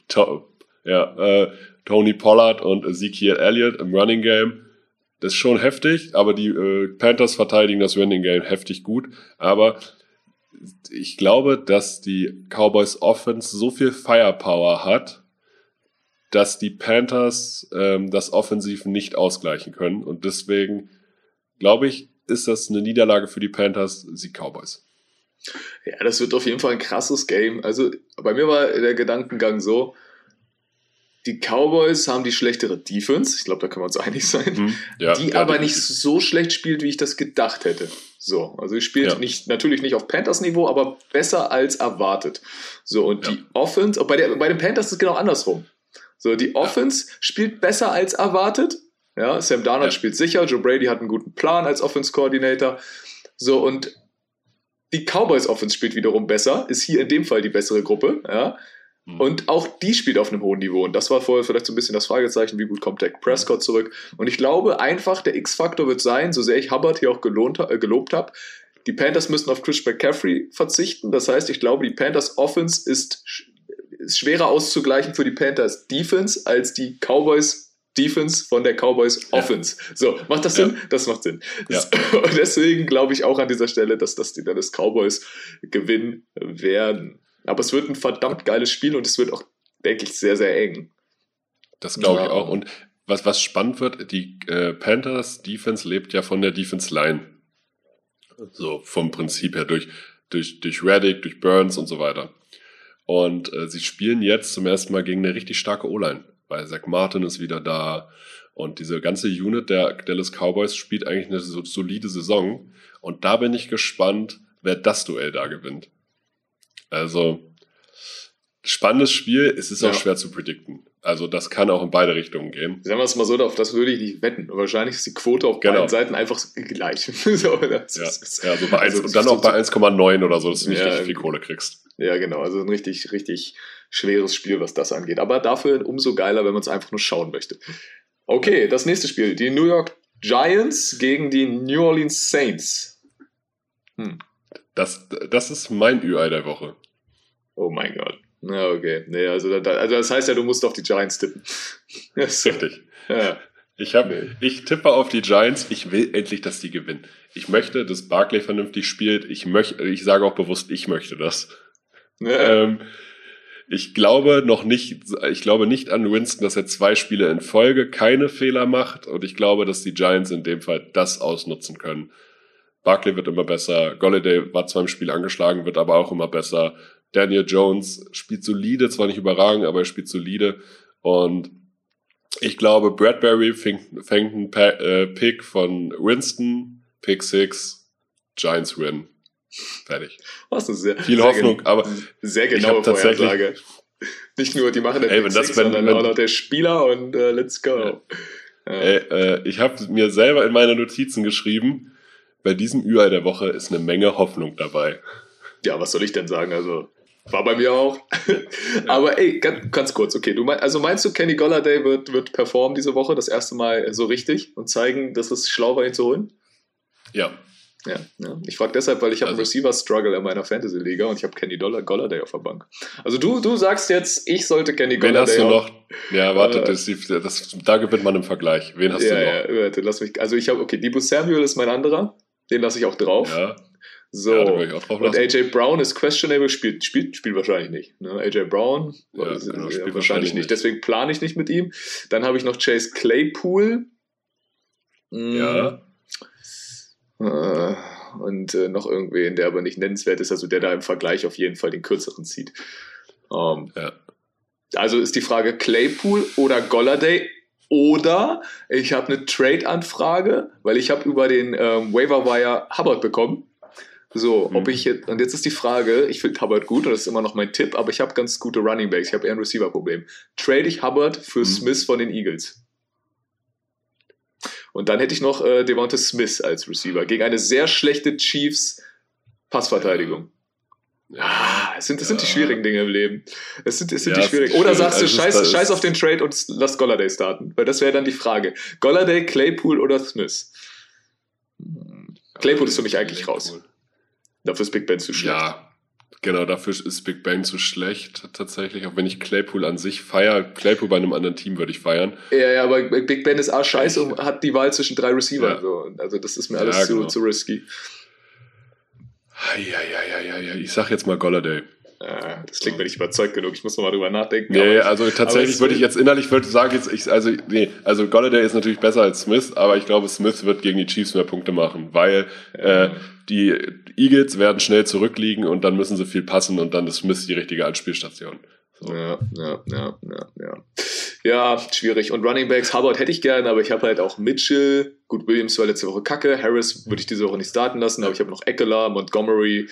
Tony Pollard und Ezekiel Elliott im Running Game. Das ist schon heftig, aber die Panthers verteidigen das Running Game heftig gut. Aber ich glaube, dass die Cowboys Offense so viel Firepower hat, dass die Panthers das offensiv nicht ausgleichen können. Und deswegen, glaube ich, ist das eine Niederlage für die Panthers, Sieg Cowboys. Ja, das wird auf jeden Fall ein krasses Game. Also bei mir war der Gedankengang so, die Cowboys haben die schlechtere Defense, ich glaube, da können wir uns einig sein, die aber nicht so schlecht spielt, wie ich das gedacht hätte. So, also ich spielt natürlich nicht auf Panthers-Niveau, aber besser als erwartet. So, und die Offense, bei den Panthers ist es genau andersrum. So, die Offense spielt besser als erwartet. Ja, Sam Darnold spielt sicher, Joe Brady hat einen guten Plan als Offense-Coordinator. So, und die Cowboys-Offense spielt wiederum besser, ist hier in dem Fall die bessere Gruppe, ja. Und auch die spielt auf einem hohen Niveau. Und das war vorher vielleicht so ein bisschen das Fragezeichen, wie gut kommt Dak Prescott zurück. Und ich glaube einfach, der X-Faktor wird sein, so sehr ich Hubbard hier auch gelobt habe, die Panthers müssen auf Chris McCaffrey verzichten. Das heißt, ich glaube, die Panthers Offense ist schwerer auszugleichen für die Panthers Defense als die Cowboys Defense von der Cowboys Offense. So, macht das Sinn? Das macht Sinn. Ja. Und deswegen glaube ich auch an dieser Stelle, dass die Dallas Cowboys gewinnen werden. Aber es wird ein verdammt geiles Spiel und es wird auch, denke ich, sehr, sehr eng. Das glaube ich auch. Und was spannend wird, die Panthers Defense lebt ja von der Defense Line. So vom Prinzip her, durch Reddick, durch Burns und so weiter. Und sie spielen jetzt zum ersten Mal gegen eine richtig starke O-Line, weil Zach Martin ist wieder da und diese ganze Unit der Dallas Cowboys spielt eigentlich eine solide Saison. Und da bin ich gespannt, wer das Duell da gewinnt. Also, spannendes Spiel, es ist auch schwer zu predikten. Also, das kann auch in beide Richtungen gehen. Sagen wir es mal so, auf das würde ich nicht wetten. Und wahrscheinlich ist die Quote auf beiden Seiten einfach gleich. So bei 1, und dann auch bei 1,9 oder so, dass du nicht richtig viel Kohle kriegst. Ja, genau. Also ein richtig, richtig schweres Spiel, was das angeht. Aber dafür umso geiler, wenn man es einfach nur schauen möchte. Okay, das nächste Spiel. Die New York Giants gegen die New Orleans Saints. Das ist mein Ü-Ei der Woche. Oh mein Gott. Na, okay. Nee, also das heißt ja, du musst auf die Giants tippen. Richtig. Ja. Ich tippe auf die Giants. Ich will endlich, dass die gewinnen. Ich möchte, dass Barkley vernünftig spielt. Ich sage auch bewusst, ich möchte das. Ja. Ich glaube nicht an Winston, dass er 2 Spiele in Folge keine Fehler macht. Und ich glaube, dass die Giants in dem Fall das ausnutzen können. Barkley wird immer besser. Golladay war zwar im Spiel angeschlagen, wird aber auch immer besser. Daniel Jones spielt solide, zwar nicht überragend, aber er spielt solide. Und ich glaube, Bradbury fängt einen Pick von Winston, Pick 6, Giants win. Fertig. Was ist viel Hoffnung, aber sehr genaue Vorhersage. Nicht nur die machen der Pick 6, sondern auch noch der Spieler und let's go. Ich habe mir selber in meine Notizen geschrieben, bei diesem Ü-Ei der Woche ist eine Menge Hoffnung dabei. Ja, was soll ich denn sagen? Also, war bei mir auch. Aber ey, ganz kurz, okay. Meinst du, Kenny Golladay wird performen diese Woche, das erste Mal so richtig und zeigen, dass es schlau war, ihn zu holen? Ja. Ja. Ich frage deshalb, weil ich habe einen Receiver-Struggle in meiner Fantasy-Liga und ich habe Kenny Golladay auf der Bank. Also du sagst jetzt, ich sollte Kenny Golladay. Wen hast du noch? Ja, warte, da gewinnt man im Vergleich. Wen hast du noch? Ja, lass mich. Also ich habe, Deebo Samuel ist mein anderer. Den lasse ich auch drauf. Ja. So. Ja, den will ich auch drauf lassen. Und AJ Brown ist questionable, spielt wahrscheinlich nicht. Ne? AJ Brown spielt wahrscheinlich nicht. Deswegen plane ich nicht mit ihm. Dann habe ich noch Chase Claypool. Ja. Und noch irgendwen, der aber nicht nennenswert ist, also der da im Vergleich auf jeden Fall den kürzeren zieht. Ja. Also ist die Frage Claypool oder Golladay oder ich habe eine Trade-Anfrage, weil ich habe über den Waiver-Wire Hubbard bekommen. So, ob ich jetzt, und jetzt ist die Frage, ich finde Hubbard gut und das ist immer noch mein Tipp, aber ich habe ganz gute Running Backs, ich habe eher ein Receiver-Problem. Trade ich Hubbard für Smith von den Eagles? Und dann hätte ich noch Devonta Smith als Receiver gegen eine sehr schlechte Chiefs Passverteidigung. Das sind die schwierigen Dinge im Leben. Es sind die schwierigen. Oder sagst du, scheiß auf den Trade und lass Golladay starten? Weil das wäre dann die Frage. Golladay, Claypool oder Smith? Claypool ist für mich eigentlich raus. Dafür ist Big Ben zu schlecht. Ja, genau, dafür ist Big Ben zu schlecht tatsächlich. Auch wenn ich Claypool an sich feiere. Claypool bei einem anderen Team würde ich feiern. Ja, aber Big Ben ist scheiße und hat die Wahl zwischen 3 Receivern. Ja. So. Also das ist mir alles zu risky. Ja, ich sag jetzt mal Golladay. Das klingt mir nicht überzeugt genug. Ich muss noch mal drüber nachdenken. Nee, also tatsächlich würde ich jetzt innerlich sagen, also Golladay ist natürlich besser als Smith, aber ich glaube, Smith wird gegen die Chiefs mehr Punkte machen, weil die Eagles werden schnell zurückliegen und dann müssen sie viel passen und dann ist Smith die richtige Anspielstation. So. Ja, schwierig. Und Running Backs, Hubbard hätte ich gern, aber ich habe halt auch Mitchell. Gut, Williams war letzte Woche kacke. Harris würde ich diese Woche nicht starten lassen, aber ich habe noch Eckler, Montgomery.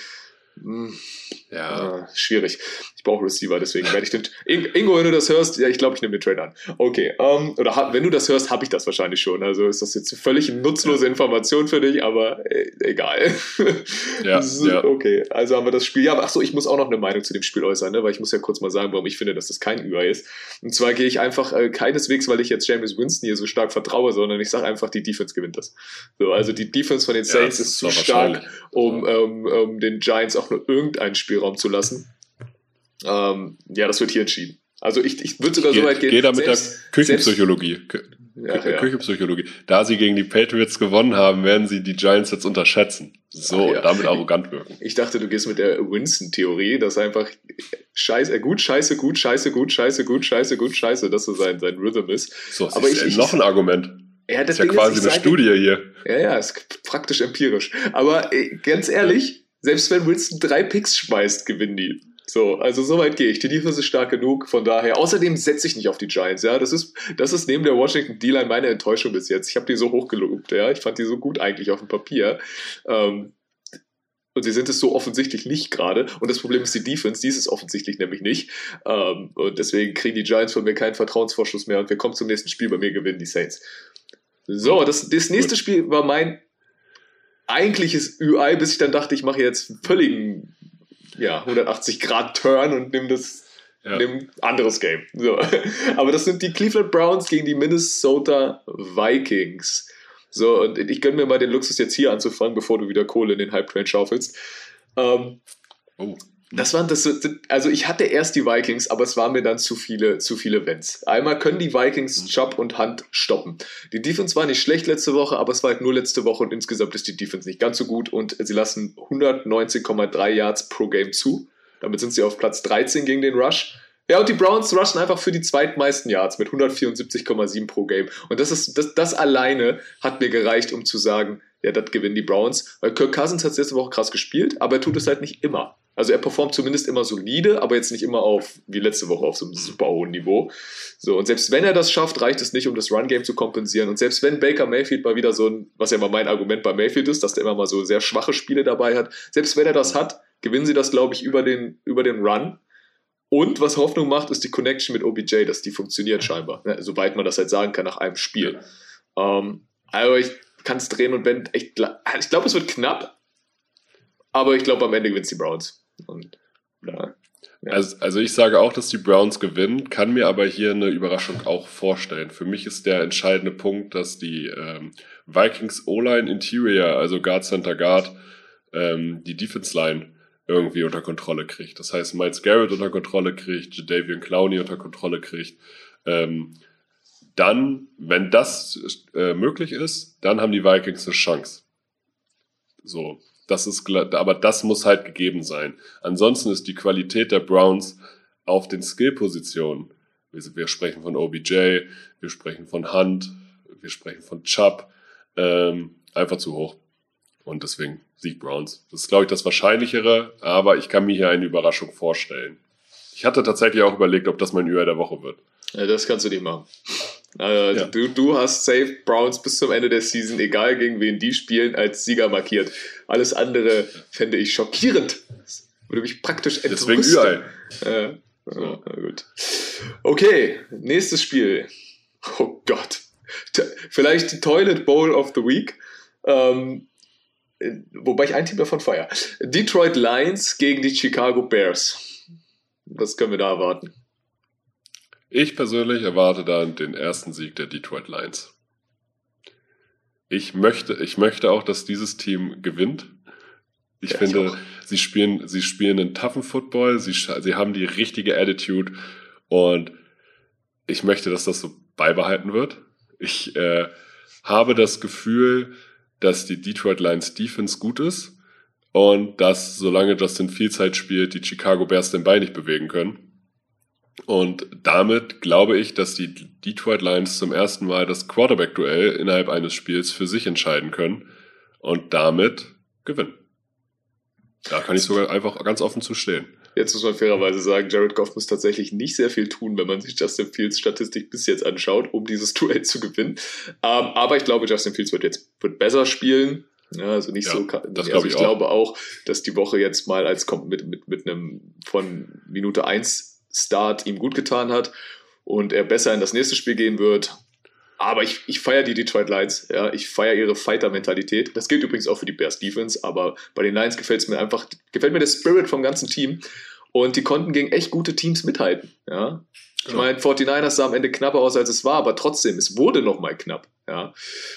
Schwierig. Ich brauche Receiver, deswegen werde ich den... Ingo, wenn du das hörst, ja, ich glaube, ich nehme den Trade an. Okay, wenn du das hörst, habe ich das wahrscheinlich schon. Also ist das jetzt völlig nutzlose Information für dich, aber egal. Okay, also haben wir das Spiel. Ja, aber achso, ich muss auch noch eine Meinung zu dem Spiel äußern, ne? Weil ich muss ja kurz mal sagen, warum ich finde, dass das kein Ü ist. Und zwar gehe ich einfach keineswegs, weil ich jetzt Jameis Winston hier so stark vertraue, sondern ich sage einfach, die Defense gewinnt das. So, also die Defense von den Saints ist zu stark, um den Giants auch nur irgendeinen Spielraum zu lassen. Das wird hier entschieden. Also ich würde sogar so weit gehen. Geh da mit der Küchenpsychologie. Küchenpsychologie. Da sie gegen die Patriots gewonnen haben, werden sie die Giants jetzt unterschätzen. Und damit arrogant wirken. Ich dachte, du gehst mit der Winston-Theorie, dass einfach gut, scheiße, gut, scheiße, gut, scheiße, gut, scheiße, gut, scheiße, dass so sein Rhythm ist. So, aber noch ein Argument. Ja, das ist ja quasi eine Studie hier. Ja, ist praktisch empirisch. Aber ganz ehrlich, selbst wenn Winston 3 Picks schmeißt, gewinnen die. So, also so weit gehe ich. Die Defense ist stark genug, von daher. Außerdem setze ich nicht auf die Giants, ja. Das ist neben der Washington D-Line meine Enttäuschung bis jetzt. Ich habe die so hoch gelobt, ja. Ich fand die so gut eigentlich auf dem Papier. Und sie sind es so offensichtlich nicht gerade. Und das Problem ist die Defense, die ist es offensichtlich nämlich nicht. Und deswegen kriegen die Giants von mir keinen Vertrauensvorschuss mehr. Und wir kommen zum nächsten Spiel. Bei mir gewinnen die Saints. So, das nächste Spiel war mein eigentliches UI, bis ich dann dachte, ich mache jetzt völligen 180-Grad-Turn und nimm ein anderes Game. So. Aber das sind die Cleveland Browns gegen die Minnesota Vikings. So, und ich gönne mir mal den Luxus, jetzt hier anzufangen, bevor du wieder Kohle in den Hype-Train schaufelst. Also ich hatte erst die Vikings, aber es waren mir dann zu viele Wenns. Einmal können die Vikings Chubb und Hunt stoppen. Die Defense war nicht schlecht letzte Woche, aber es war halt nur letzte Woche und insgesamt ist die Defense nicht ganz so gut und sie lassen 119,3 Yards pro Game zu. Damit sind sie auf Platz 13 gegen den Rush. Ja, und die Browns rushen einfach für die zweitmeisten Yards mit 174,7 pro Game. Und das alleine hat mir gereicht, um zu sagen, ja, das gewinnen die Browns. Weil Kirk Cousins hat es letzte Woche krass gespielt, aber er tut es halt nicht immer. Also er performt zumindest immer solide, aber jetzt nicht immer wie letzte Woche auf so einem super hohen Niveau. So, und selbst wenn er das schafft, reicht es nicht, um das Run-Game zu kompensieren. Und selbst wenn Baker Mayfield mal wieder was ja immer mein Argument bei Mayfield ist, dass der immer mal so sehr schwache Spiele dabei hat, selbst wenn er das hat, gewinnen sie das, glaube ich, über den Run. Und was Hoffnung macht, ist die Connection mit OBJ, dass die funktioniert scheinbar. Ne? Soweit man das halt sagen kann nach einem Spiel. Also ich kann es drehen und wenden. Ich glaube, es wird knapp. Aber ich glaube, am Ende gewinnt die Browns. Und, ja. Also ich sage auch, dass die Browns gewinnen, kann mir aber hier eine Überraschung auch vorstellen. Für mich ist der entscheidende Punkt, dass die Vikings O-Line Interior, also Guard Center Guard, die Defense Line irgendwie unter Kontrolle kriegt. Das heißt, Myles Garrett unter Kontrolle kriegt, Jadeveon Clowney unter Kontrolle kriegt. Dann, wenn das möglich ist, dann haben die Vikings eine Chance. So. Aber das muss halt gegeben sein. Ansonsten ist die Qualität der Browns auf den Skill-Positionen, wir sprechen von OBJ, wir sprechen von Hunt, wir sprechen von Chubb, einfach zu hoch. Und deswegen Sieg Browns. Das ist, glaube ich, das Wahrscheinlichere, aber ich kann mir hier eine Überraschung vorstellen. Ich hatte tatsächlich auch überlegt, ob das mein Ü der Woche wird. Ja, das kannst du nicht machen. Du hast safe Browns bis zum Ende der Season, egal gegen wen die spielen, als Sieger markiert. Alles andere fände ich schockierend. Das würde mich praktisch entrüsten. Deswegen Ü-Ei. So. Na gut. Okay, nächstes Spiel. Oh Gott. Vielleicht die Toilet Bowl of the Week. Wobei ich ein Team davon feiere. Detroit Lions gegen die Chicago Bears. Was können wir da erwarten? Ich persönlich erwarte dann den ersten Sieg der Detroit Lions. Ich möchte auch, dass dieses Team gewinnt. Ich finde, sie spielen einen toughen Football, sie haben die richtige Attitude und ich möchte, dass das so beibehalten wird. Ich habe das Gefühl, dass die Detroit Lions Defense gut ist und dass, solange Justin Fields halt spielt, die Chicago Bears den Ball nicht bewegen können. Und damit glaube ich, dass die Detroit Lions zum ersten Mal das Quarterback-Duell innerhalb eines Spiels für sich entscheiden können und damit gewinnen. Da kann ich sogar einfach ganz offen zu stehen. Jetzt muss man fairerweise sagen, Jared Goff muss tatsächlich nicht sehr viel tun, wenn man sich Justin Fields Statistik bis jetzt anschaut, um dieses Duell zu gewinnen. Aber ich glaube, Justin Fields wird besser spielen. Ja, also nicht so. Ich glaube auch, dass die Woche jetzt mal mit einem von Minute 1 Start ihm gut getan hat und er besser in das nächste Spiel gehen wird. Aber ich feiere die Detroit Lions. Ja, ich feiere ihre Fighter-Mentalität. Das gilt übrigens auch für die Bears Defense, aber bei den Lions gefällt mir der Spirit vom ganzen Team. Und die konnten gegen echt gute Teams mithalten. Ja. Ich meine, 49ers sah am Ende knapper aus, als es war, aber trotzdem, es wurde nochmal knapp. Ja.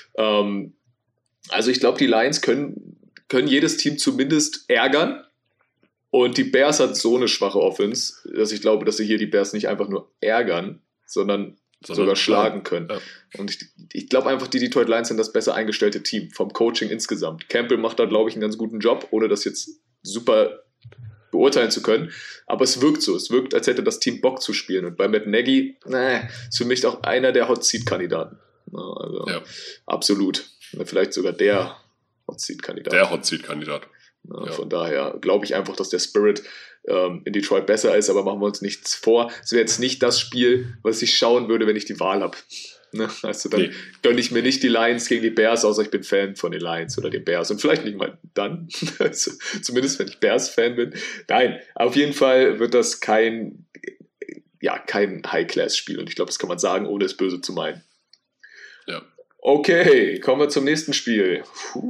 Also ich glaube, die Lions können jedes Team zumindest ärgern. Und die Bears hat so eine schwache Offense, dass ich glaube, dass sie hier die Bears nicht einfach nur ärgern, sondern sogar schlagen können. Ja. Und ich glaube einfach, die Detroit Lions sind das besser eingestellte Team vom Coaching insgesamt. Campbell macht da, glaube ich, einen ganz guten Job, ohne das jetzt super beurteilen zu können. Aber es wirkt so. Es wirkt, als hätte das Team Bock zu spielen. Und bei Matt Nagy, ist für mich auch einer der Hot-Seat-Kandidaten. Also, absolut. Vielleicht sogar der Hot-Seat-Kandidat. Der Hot-Seat-Kandidat. Ja. Von daher glaube ich einfach, dass der Spirit in Detroit besser ist, aber machen wir uns nichts vor. Es wäre jetzt nicht das Spiel, was ich schauen würde, wenn ich die Wahl habe. Ne? Also dann gönne ich mir nicht die Lions gegen die Bears, außer ich bin Fan von den Lions oder den Bears. Und vielleicht nicht mal dann, also, zumindest wenn ich Bears-Fan bin. Nein, auf jeden Fall wird das kein High-Class-Spiel. Und ich glaube, das kann man sagen, ohne es böse zu meinen. Ja. Okay, kommen wir zum nächsten Spiel.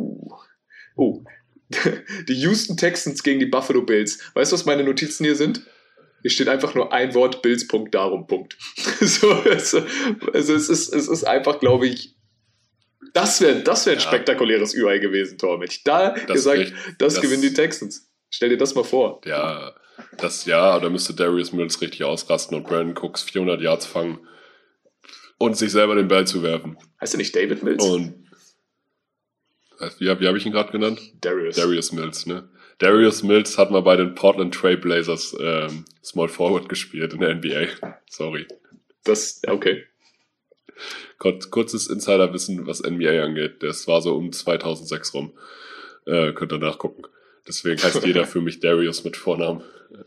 Die Houston Texans gegen die Buffalo Bills. Weißt du, was meine Notizen hier sind? Hier steht einfach nur ein Wort, Bills, Punkt, darum, Punkt. Also es ist einfach, glaube ich, das wäre ein spektakuläres Ü-Ei gewesen, Tor. Hätte ich da gesagt, das gewinnen die Texans. Stell dir das mal vor. Ja, da müsste Darius Mills richtig ausrasten und Brandon Cooks 400 Yards fangen und sich selber den Ball zuwerfen. Heißt er nicht David Mills? Und wie habe ich ihn gerade genannt? Darius Mills, ne? Darius Mills hat mal bei den Portland Trail Blazers Small Forward gespielt in der NBA. Sorry. Okay. Kurzes Insiderwissen, was NBA angeht. Das war so um 2006 rum. Könnt ihr nachgucken. Deswegen heißt jeder für mich Darius mit Vornamen.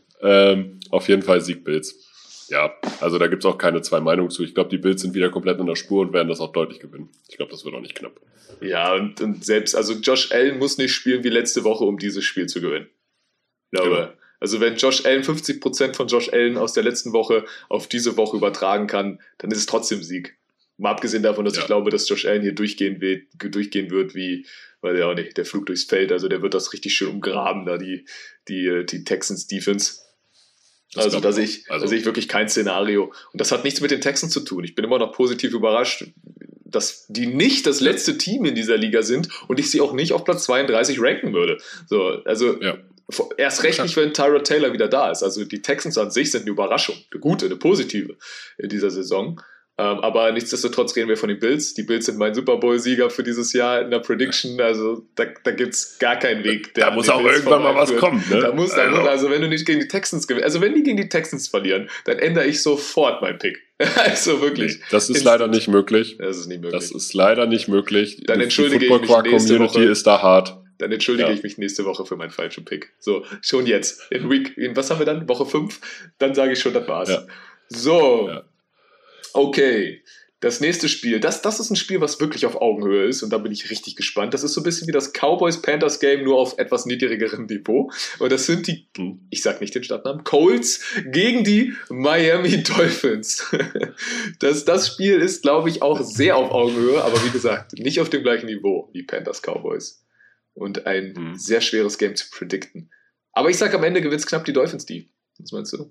Auf jeden Fall Sieg Bills. Ja, also da gibt's auch keine zwei Meinungen zu. Ich glaube, die Bills sind wieder komplett in der Spur und werden das auch deutlich gewinnen. Ich glaube, das wird auch nicht knapp. Ja, und selbst, also Josh Allen muss nicht spielen wie letzte Woche, um dieses Spiel zu gewinnen. Ich glaube, genau. Also wenn Josh Allen 50% von Josh Allen aus der letzten Woche auf diese Woche übertragen kann, dann ist es trotzdem Sieg. Mal abgesehen davon, dass ich glaube, dass Josh Allen hier durchgehen wird, wie, weil der auch nicht, der Flug durchs Feld, also der wird das richtig schön umgraben, da die Texans Defense. Also da sehe ich wirklich kein Szenario. Und das hat nichts mit den Texans zu tun. Ich bin immer noch positiv überrascht, dass die nicht das letzte Team in dieser Liga sind und ich sie auch nicht auf Platz 32 ranken würde. So, also erst recht nicht, wenn Tyrod Taylor wieder da ist. Also die Texans an sich sind eine Überraschung, eine gute, eine positive in dieser Saison. Aber nichtsdestotrotz reden wir von den Bills. Die Bills sind mein Super Bowl-Sieger für dieses Jahr in der Prediction. Also da gibt es gar keinen Weg. Da muss auch irgendwann mal was kommen. Ne? Also wenn du nicht gegen die Texans gewinnst, also wenn die gegen die Texans verlieren, dann ändere ich sofort meinen Pick. Also wirklich. Nee, das ist leider nicht möglich. Das ist nicht möglich. Das ist leider nicht möglich. Dann entschuldige ich mich nächste Woche. Die Football-Community ist da hart. dann entschuldige ich mich nächste Woche für meinen falschen Pick. So, schon jetzt. Was haben wir dann? Woche 5? Dann sage ich schon, das war's. Ja. So, Ja. okay. Das nächste Spiel, das ist ein Spiel, was wirklich auf Augenhöhe ist und da bin ich richtig gespannt. Das ist so ein bisschen wie das Cowboys-Panthers-Game, nur auf etwas niedrigerem Niveau. Und das sind die, ich sag nicht den Stadtnamen, Colts gegen die Miami Dolphins. Das Spiel ist, glaube ich, auch sehr auf Augenhöhe, aber wie gesagt, nicht auf dem gleichen Niveau wie Panthers-Cowboys. Und ein sehr schweres Game zu predikten. Aber ich sag, am Ende gewinnt knapp die Dolphins die. Was meinst du?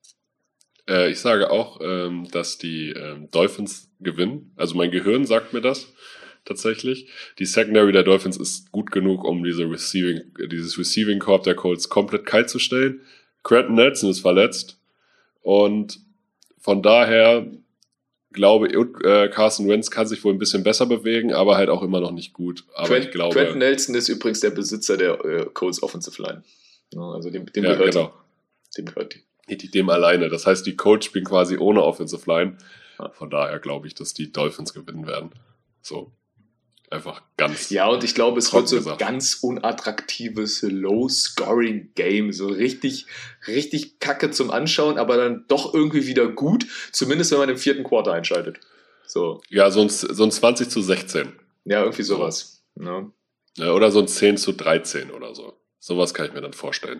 Ich sage auch, dass die Dolphins gewinnen. Also mein Gehirn sagt mir das tatsächlich. Die Secondary der Dolphins ist gut genug, um dieses Receiving Corps der Colts komplett kalt zu stellen. Quentin Nelson ist verletzt. Und von daher glaube ich, Carson Wentz kann sich wohl ein bisschen besser bewegen, aber halt auch immer noch nicht gut. Aber ich glaube, Quentin Nelson ist übrigens der Besitzer der Colts Offensive Line. Also dem ja, gehört genau. Dem gehört die. Nicht dem alleine. Das heißt, die Colts spielen quasi ohne Offensive Line. Von daher glaube ich, dass die Dolphins gewinnen werden. So. Einfach ganz. Ja, und ich glaube, es wird so ein gesagt. ganz unattraktives Low-Scoring-Game. So richtig, richtig kacke zum Anschauen, aber dann doch irgendwie wieder gut. Zumindest, wenn man im 4. Quarter einschaltet. So. Ja, so ein 20-16. Ja, irgendwie sowas. Ja. Ja, oder so ein 10-13 oder so. Sowas kann ich mir dann vorstellen.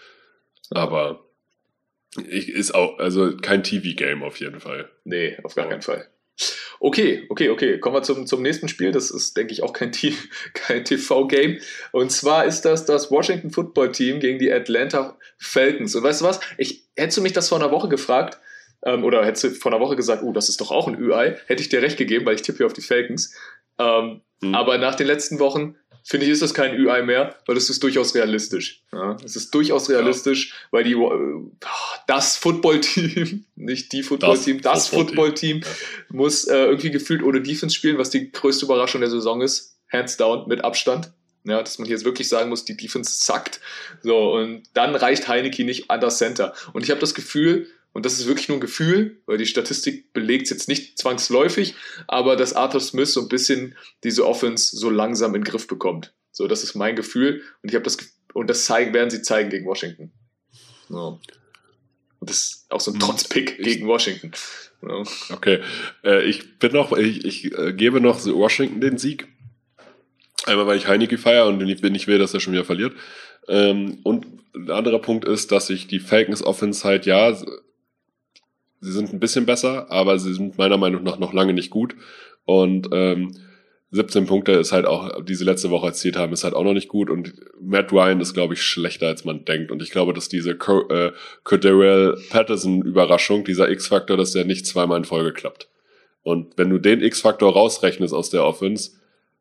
Aber ist auch, also kein TV-Game auf jeden Fall. Nee, auf gar keinen Fall. Okay. Kommen wir zum nächsten Spiel. Das ist, denke ich, auch kein TV-Game. Und zwar ist das Washington Football Team gegen die Atlanta Falcons. Und weißt du was? Hättest du mich das vor einer Woche gefragt, oder hättest du vor einer Woche gesagt, das ist doch auch ein Ü-Ei, hätte ich dir recht gegeben, weil ich tippe hier auf die Falcons. Aber nach den letzten Wochen finde ich, ist das kein Ü-Ei mehr, weil es ist durchaus realistisch. Ja, es ist durchaus realistisch, weil das Football-Team, nicht die Football-Team, das Football-Team muss irgendwie gefühlt ohne Defense spielen, was die größte Überraschung der Saison ist. Hands down, mit Abstand. Ja, dass man hier jetzt wirklich sagen muss, die Defense zackt. So, und dann reicht Heineke nicht an das Center. Und ich habe das Gefühl, und das ist wirklich nur ein Gefühl, weil die Statistik belegt es jetzt nicht zwangsläufig, aber dass Arthur Smith so ein bisschen diese Offense so langsam in den Griff bekommt. So, das ist mein Gefühl. Und ich habe das werden sie zeigen gegen Washington. So. Und das ist auch so ein Trotzpick gegen Washington. So. Okay. Ich gebe noch Washington den Sieg. Einmal, weil ich Heineke feiere und nicht will, dass er schon wieder verliert. Und ein anderer Punkt ist, dass ich die Falcons Offense halt, sie sind ein bisschen besser, aber sie sind meiner Meinung nach noch lange nicht gut. Und 17 Punkte ist halt auch, die sie letzte Woche erzielt haben, ist halt auch noch nicht gut. Und Matt Ryan ist, glaube ich, schlechter, als man denkt. Und ich glaube, dass diese Cordarrelle Patterson-Überraschung, dieser X-Faktor, dass der nicht zweimal in Folge klappt. Und wenn du den X-Faktor rausrechnest aus der Offense,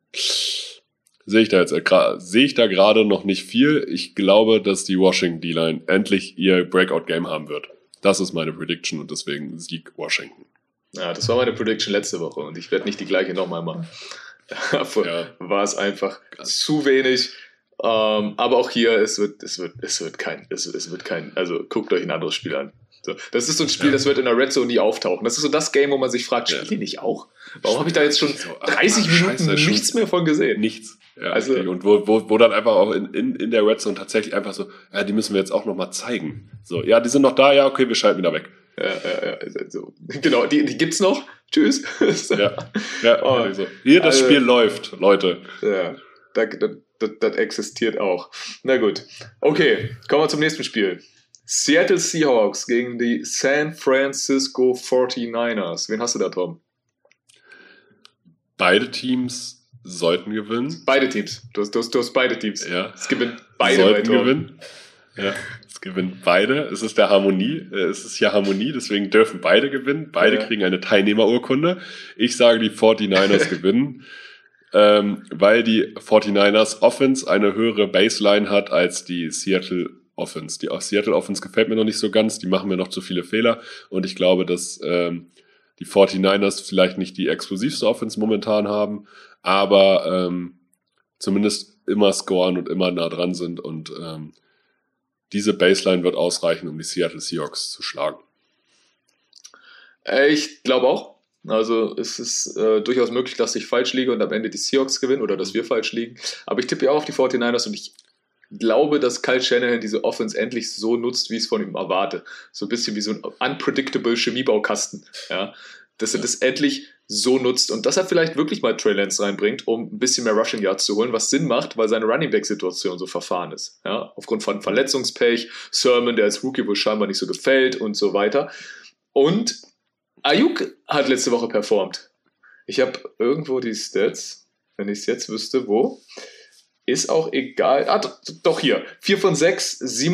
sehe ich da gerade noch nicht viel. Ich glaube, dass die Washington D-Line endlich ihr Breakout-Game haben wird. Das ist meine Prediction und deswegen Sieg Washington. Ja, das war meine Prediction letzte Woche und ich werde nicht die gleiche nochmal machen. Dafür war es einfach zu wenig. Aber auch hier, es wird kein, also guckt euch ein anderes Spiel an. So, das ist so ein Spiel, das wird in der Red Zone nie auftauchen. Das ist so das Game, wo man sich fragt, spielt die nicht auch? Warum habe ich da jetzt schon 30 Minuten nichts mehr von gesehen? Nichts. Ja, also, und wo dann einfach auch in der Red Zone tatsächlich einfach so, die müssen wir jetzt auch nochmal zeigen. So, die sind noch da, okay, wir schalten wieder weg. Ja. So. Genau, die gibt's noch. Tschüss. So. Hier, das Spiel läuft, Leute. Ja, das existiert auch. Na gut. Okay, kommen wir zum nächsten Spiel. Seattle Seahawks gegen die San Francisco 49ers. Wen hast du da, Tom? Beide Teams sollten gewinnen. Beide Teams. Du hast beide Teams. Ja. Es gewinnen beide. Sollten gewinnen. Ja, es gewinnen beide. Es ist Harmonie, deswegen dürfen beide gewinnen. Beide kriegen eine Teilnehmerurkunde. Ich sage, die 49ers gewinnen, weil die 49ers Offense eine höhere Baseline hat als die Seattle Offense. Die Seattle Offense gefällt mir noch nicht so ganz, die machen mir noch zu viele Fehler und ich glaube, dass die 49ers vielleicht nicht die explosivste Offense momentan haben, aber zumindest immer scoren und immer nah dran sind und diese Baseline wird ausreichen, um die Seattle Seahawks zu schlagen. Ich glaube auch. Also es ist durchaus möglich, dass ich falsch liege und am Ende die Seahawks gewinnen oder dass wir falsch liegen. Aber ich tippe ja auch auf die 49ers und ich glaube, dass Kyle Shanahan diese Offense endlich so nutzt, wie ich es von ihm erwarte. So ein bisschen wie so ein unpredictable Chemiebaukasten. Ja? Dass er das endlich so nutzt und dass er vielleicht wirklich mal Trey Lance reinbringt, um ein bisschen mehr Rushing Yards zu holen, was Sinn macht, weil seine Running Back Situation so verfahren ist. Ja? Aufgrund von Verletzungspech, Sermon, der als Rookie wohl scheinbar nicht so gefällt und so weiter. Und Ayuk hat letzte Woche performt. Ich habe irgendwo die Stats, wenn ich es jetzt wüsste, wo. Ist auch egal. Doch hier. 4 von 6,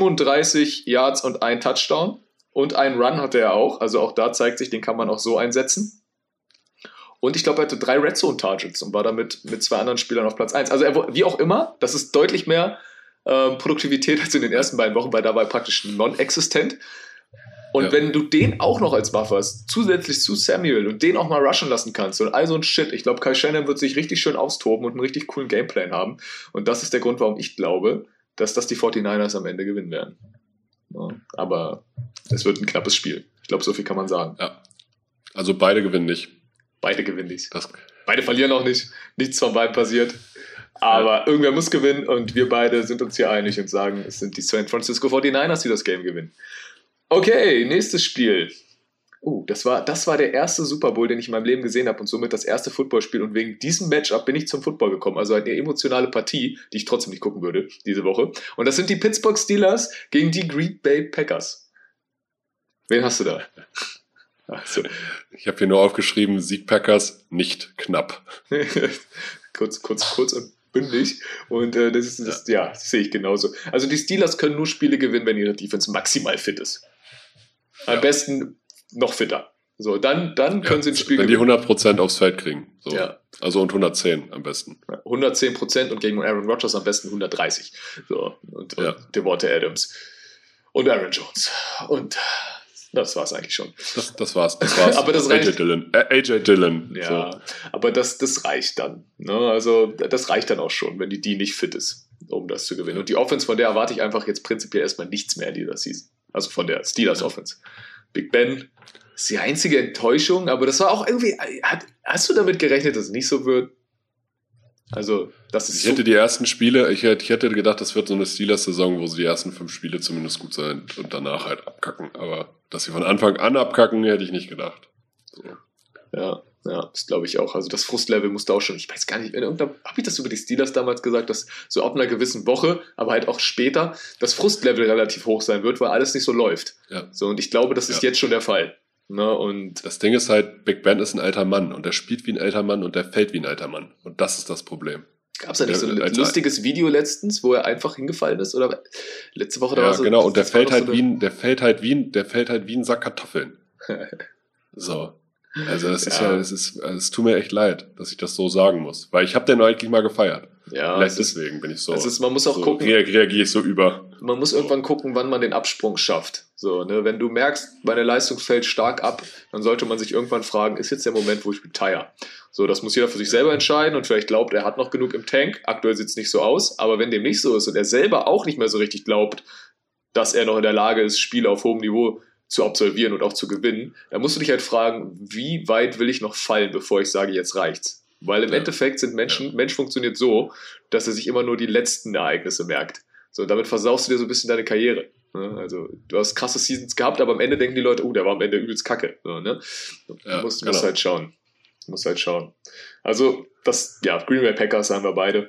37 Yards und ein Touchdown. Und einen Run hatte er auch. Also auch da zeigt sich, den kann man auch so einsetzen. Und ich glaube, er hatte 3 Red Zone Targets und war damit mit 2 anderen Spielern auf Platz 1. Also wie auch immer, das ist deutlich mehr Produktivität als in den ersten beiden Wochen, weil da war er praktisch non-existent. Und wenn du den auch noch als Waffe hast, zusätzlich zu Samuel und den auch mal rushen lassen kannst und all so ein Shit, ich glaube, Kyle Shanahan wird sich richtig schön austoben und einen richtig coolen Gameplan haben. Und das ist der Grund, warum ich glaube, dass das die 49ers am Ende gewinnen werden. Ja, aber es wird ein knappes Spiel. Ich glaube, so viel kann man sagen. Ja. Also beide gewinnen nicht. Beide gewinnen nicht. Beide verlieren auch nicht. Nichts von beiden passiert. Aber irgendwer muss gewinnen und wir beide sind uns hier einig und sagen, es sind die San Francisco 49ers, die das Game gewinnen. Okay, nächstes Spiel. Das war der erste Super Bowl, den ich in meinem Leben gesehen habe und somit das erste Footballspiel. Und wegen diesem Matchup bin ich zum Football gekommen. Also eine emotionale Partie, die ich trotzdem nicht gucken würde diese Woche. Und das sind die Pittsburgh Steelers gegen die Green Bay Packers. Wen hast du da? Also. Ich habe hier nur aufgeschrieben, Sieg Packers, nicht knapp. kurz und bündig. Und das sehe ich genauso. Also die Steelers können nur Spiele gewinnen, wenn ihre Defense maximal fit ist. Am besten noch fitter. So, dann können sie ein Spiel gewinnen. Wenn die 100% aufs Feld kriegen. So. Ja. Also und 110 am besten. 110% und gegen Aaron Rodgers am besten 130. So, und Devonta Adams. Und Aaron Jones. Und das war's eigentlich schon. Das war's. Aber das reicht. AJ Dillon. Ja, so. Aber das reicht dann. Ne? Also das reicht dann auch schon, wenn die nicht fit ist, um das zu gewinnen. Und die Offense, von der erwarte ich einfach jetzt prinzipiell erstmal nichts mehr in dieser Season. Also von der Steelers Offense. Big Ben ist die einzige Enttäuschung, aber das war auch irgendwie, hast du damit gerechnet, dass es nicht so wird? Also, das ist ich hätte die ersten Spiele, ich hätte gedacht, das wird so eine Steelers-Saison, wo sie die ersten 5 Spiele zumindest gut sind und danach halt abkacken. Aber dass sie von Anfang an abkacken, hätte ich nicht gedacht. So. Ja, das glaube ich auch. Also das Frustlevel musste auch schon, ich weiß gar nicht, habe ich das über die Steelers damals gesagt, dass so ab einer gewissen Woche, aber halt auch später, das Frustlevel relativ hoch sein wird, weil alles nicht so läuft. Ja. So, und ich glaube, das ist jetzt schon der Fall. Ne, und das Ding ist halt, Big Ben ist ein alter Mann und der spielt wie ein alter Mann und der fällt wie ein alter Mann. Und das ist das Problem. Gab es da nicht so ein lustiges Video letztens, wo er einfach hingefallen ist? Oder letzte Woche da war so. Ja, genau, und der fällt halt wie ein Sack Kartoffeln. So. Also es tut mir echt leid, dass ich das so sagen muss. Weil ich habe den eigentlich mal gefeiert. Ja, vielleicht deswegen bin ich so. Man muss auch gucken. Reagiere ich so über. Man muss irgendwann gucken, wann man den Absprung schafft. So, ne? Wenn du merkst, meine Leistung fällt stark ab, dann sollte man sich irgendwann fragen, ist jetzt der Moment, wo ich retire? So, das muss jeder für sich selber entscheiden und vielleicht glaubt, er hat noch genug im Tank. Aktuell sieht es nicht so aus, aber wenn dem nicht so ist und er selber auch nicht mehr so richtig glaubt, dass er noch in der Lage ist, Spiele auf hohem Niveau zu absolvieren und auch zu gewinnen, dann musst du dich halt fragen, wie weit will ich noch fallen, bevor ich sage, jetzt reicht's? Weil im Endeffekt sind Mensch funktioniert so, dass er sich immer nur die letzten Ereignisse merkt. So, damit versaust du dir so ein bisschen deine Karriere. Ne? Also, du hast krasse Seasons gehabt, aber am Ende denken die Leute, der war am Ende übelst kacke. So, ne? Du musst halt schauen. Also, Green Bay Packers haben wir beide.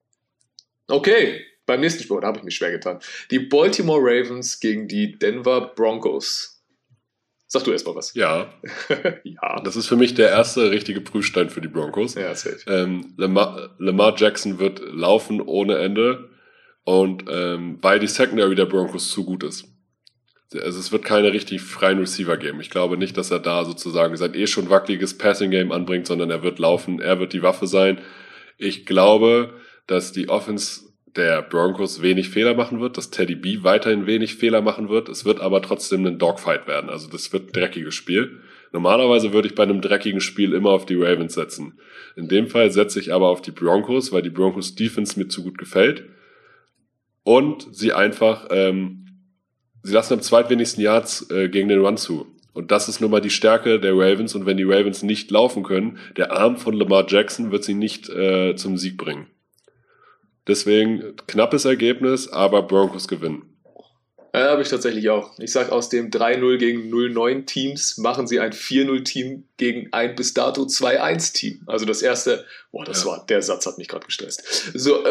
Okay, beim nächsten Spiel, da habe ich mich schwer getan. Die Baltimore Ravens gegen die Denver Broncos. Sag du erst mal was. Ja. Ja. Das ist für mich der erste richtige Prüfstein für die Broncos. Ja, safe. Lamar Jackson wird laufen ohne Ende und weil die Secondary der Broncos zu gut ist. Also es wird keine richtig freien Receiver geben. Ich glaube nicht, dass er da sozusagen sein schon wackeliges Passing-Game anbringt, sondern er wird laufen, er wird die Waffe sein. Ich glaube, dass die Offense der Broncos wenig Fehler machen wird, dass Teddy B weiterhin wenig Fehler machen wird. Es wird aber trotzdem ein Dogfight werden. Also das wird ein dreckiges Spiel. Normalerweise würde ich bei einem dreckigen Spiel immer auf die Ravens setzen. In dem Fall setze ich aber auf die Broncos, weil die Broncos Defense mir zu gut gefällt. Und sie einfach, sie lassen am zweitwenigsten Yards gegen den Run zu. Und das ist nun mal die Stärke der Ravens. Und wenn die Ravens nicht laufen können, der Arm von Lamar Jackson wird sie nicht zum Sieg bringen. Deswegen knappes Ergebnis, aber Broncos gewinnen. Ja, habe ich tatsächlich auch. Ich sage, aus dem 3-0 gegen 0-9 Teams machen sie ein 4-0-Team gegen ein bis dato 2-1-Team. Also das erste, der Satz hat mich gerade gestresst. So,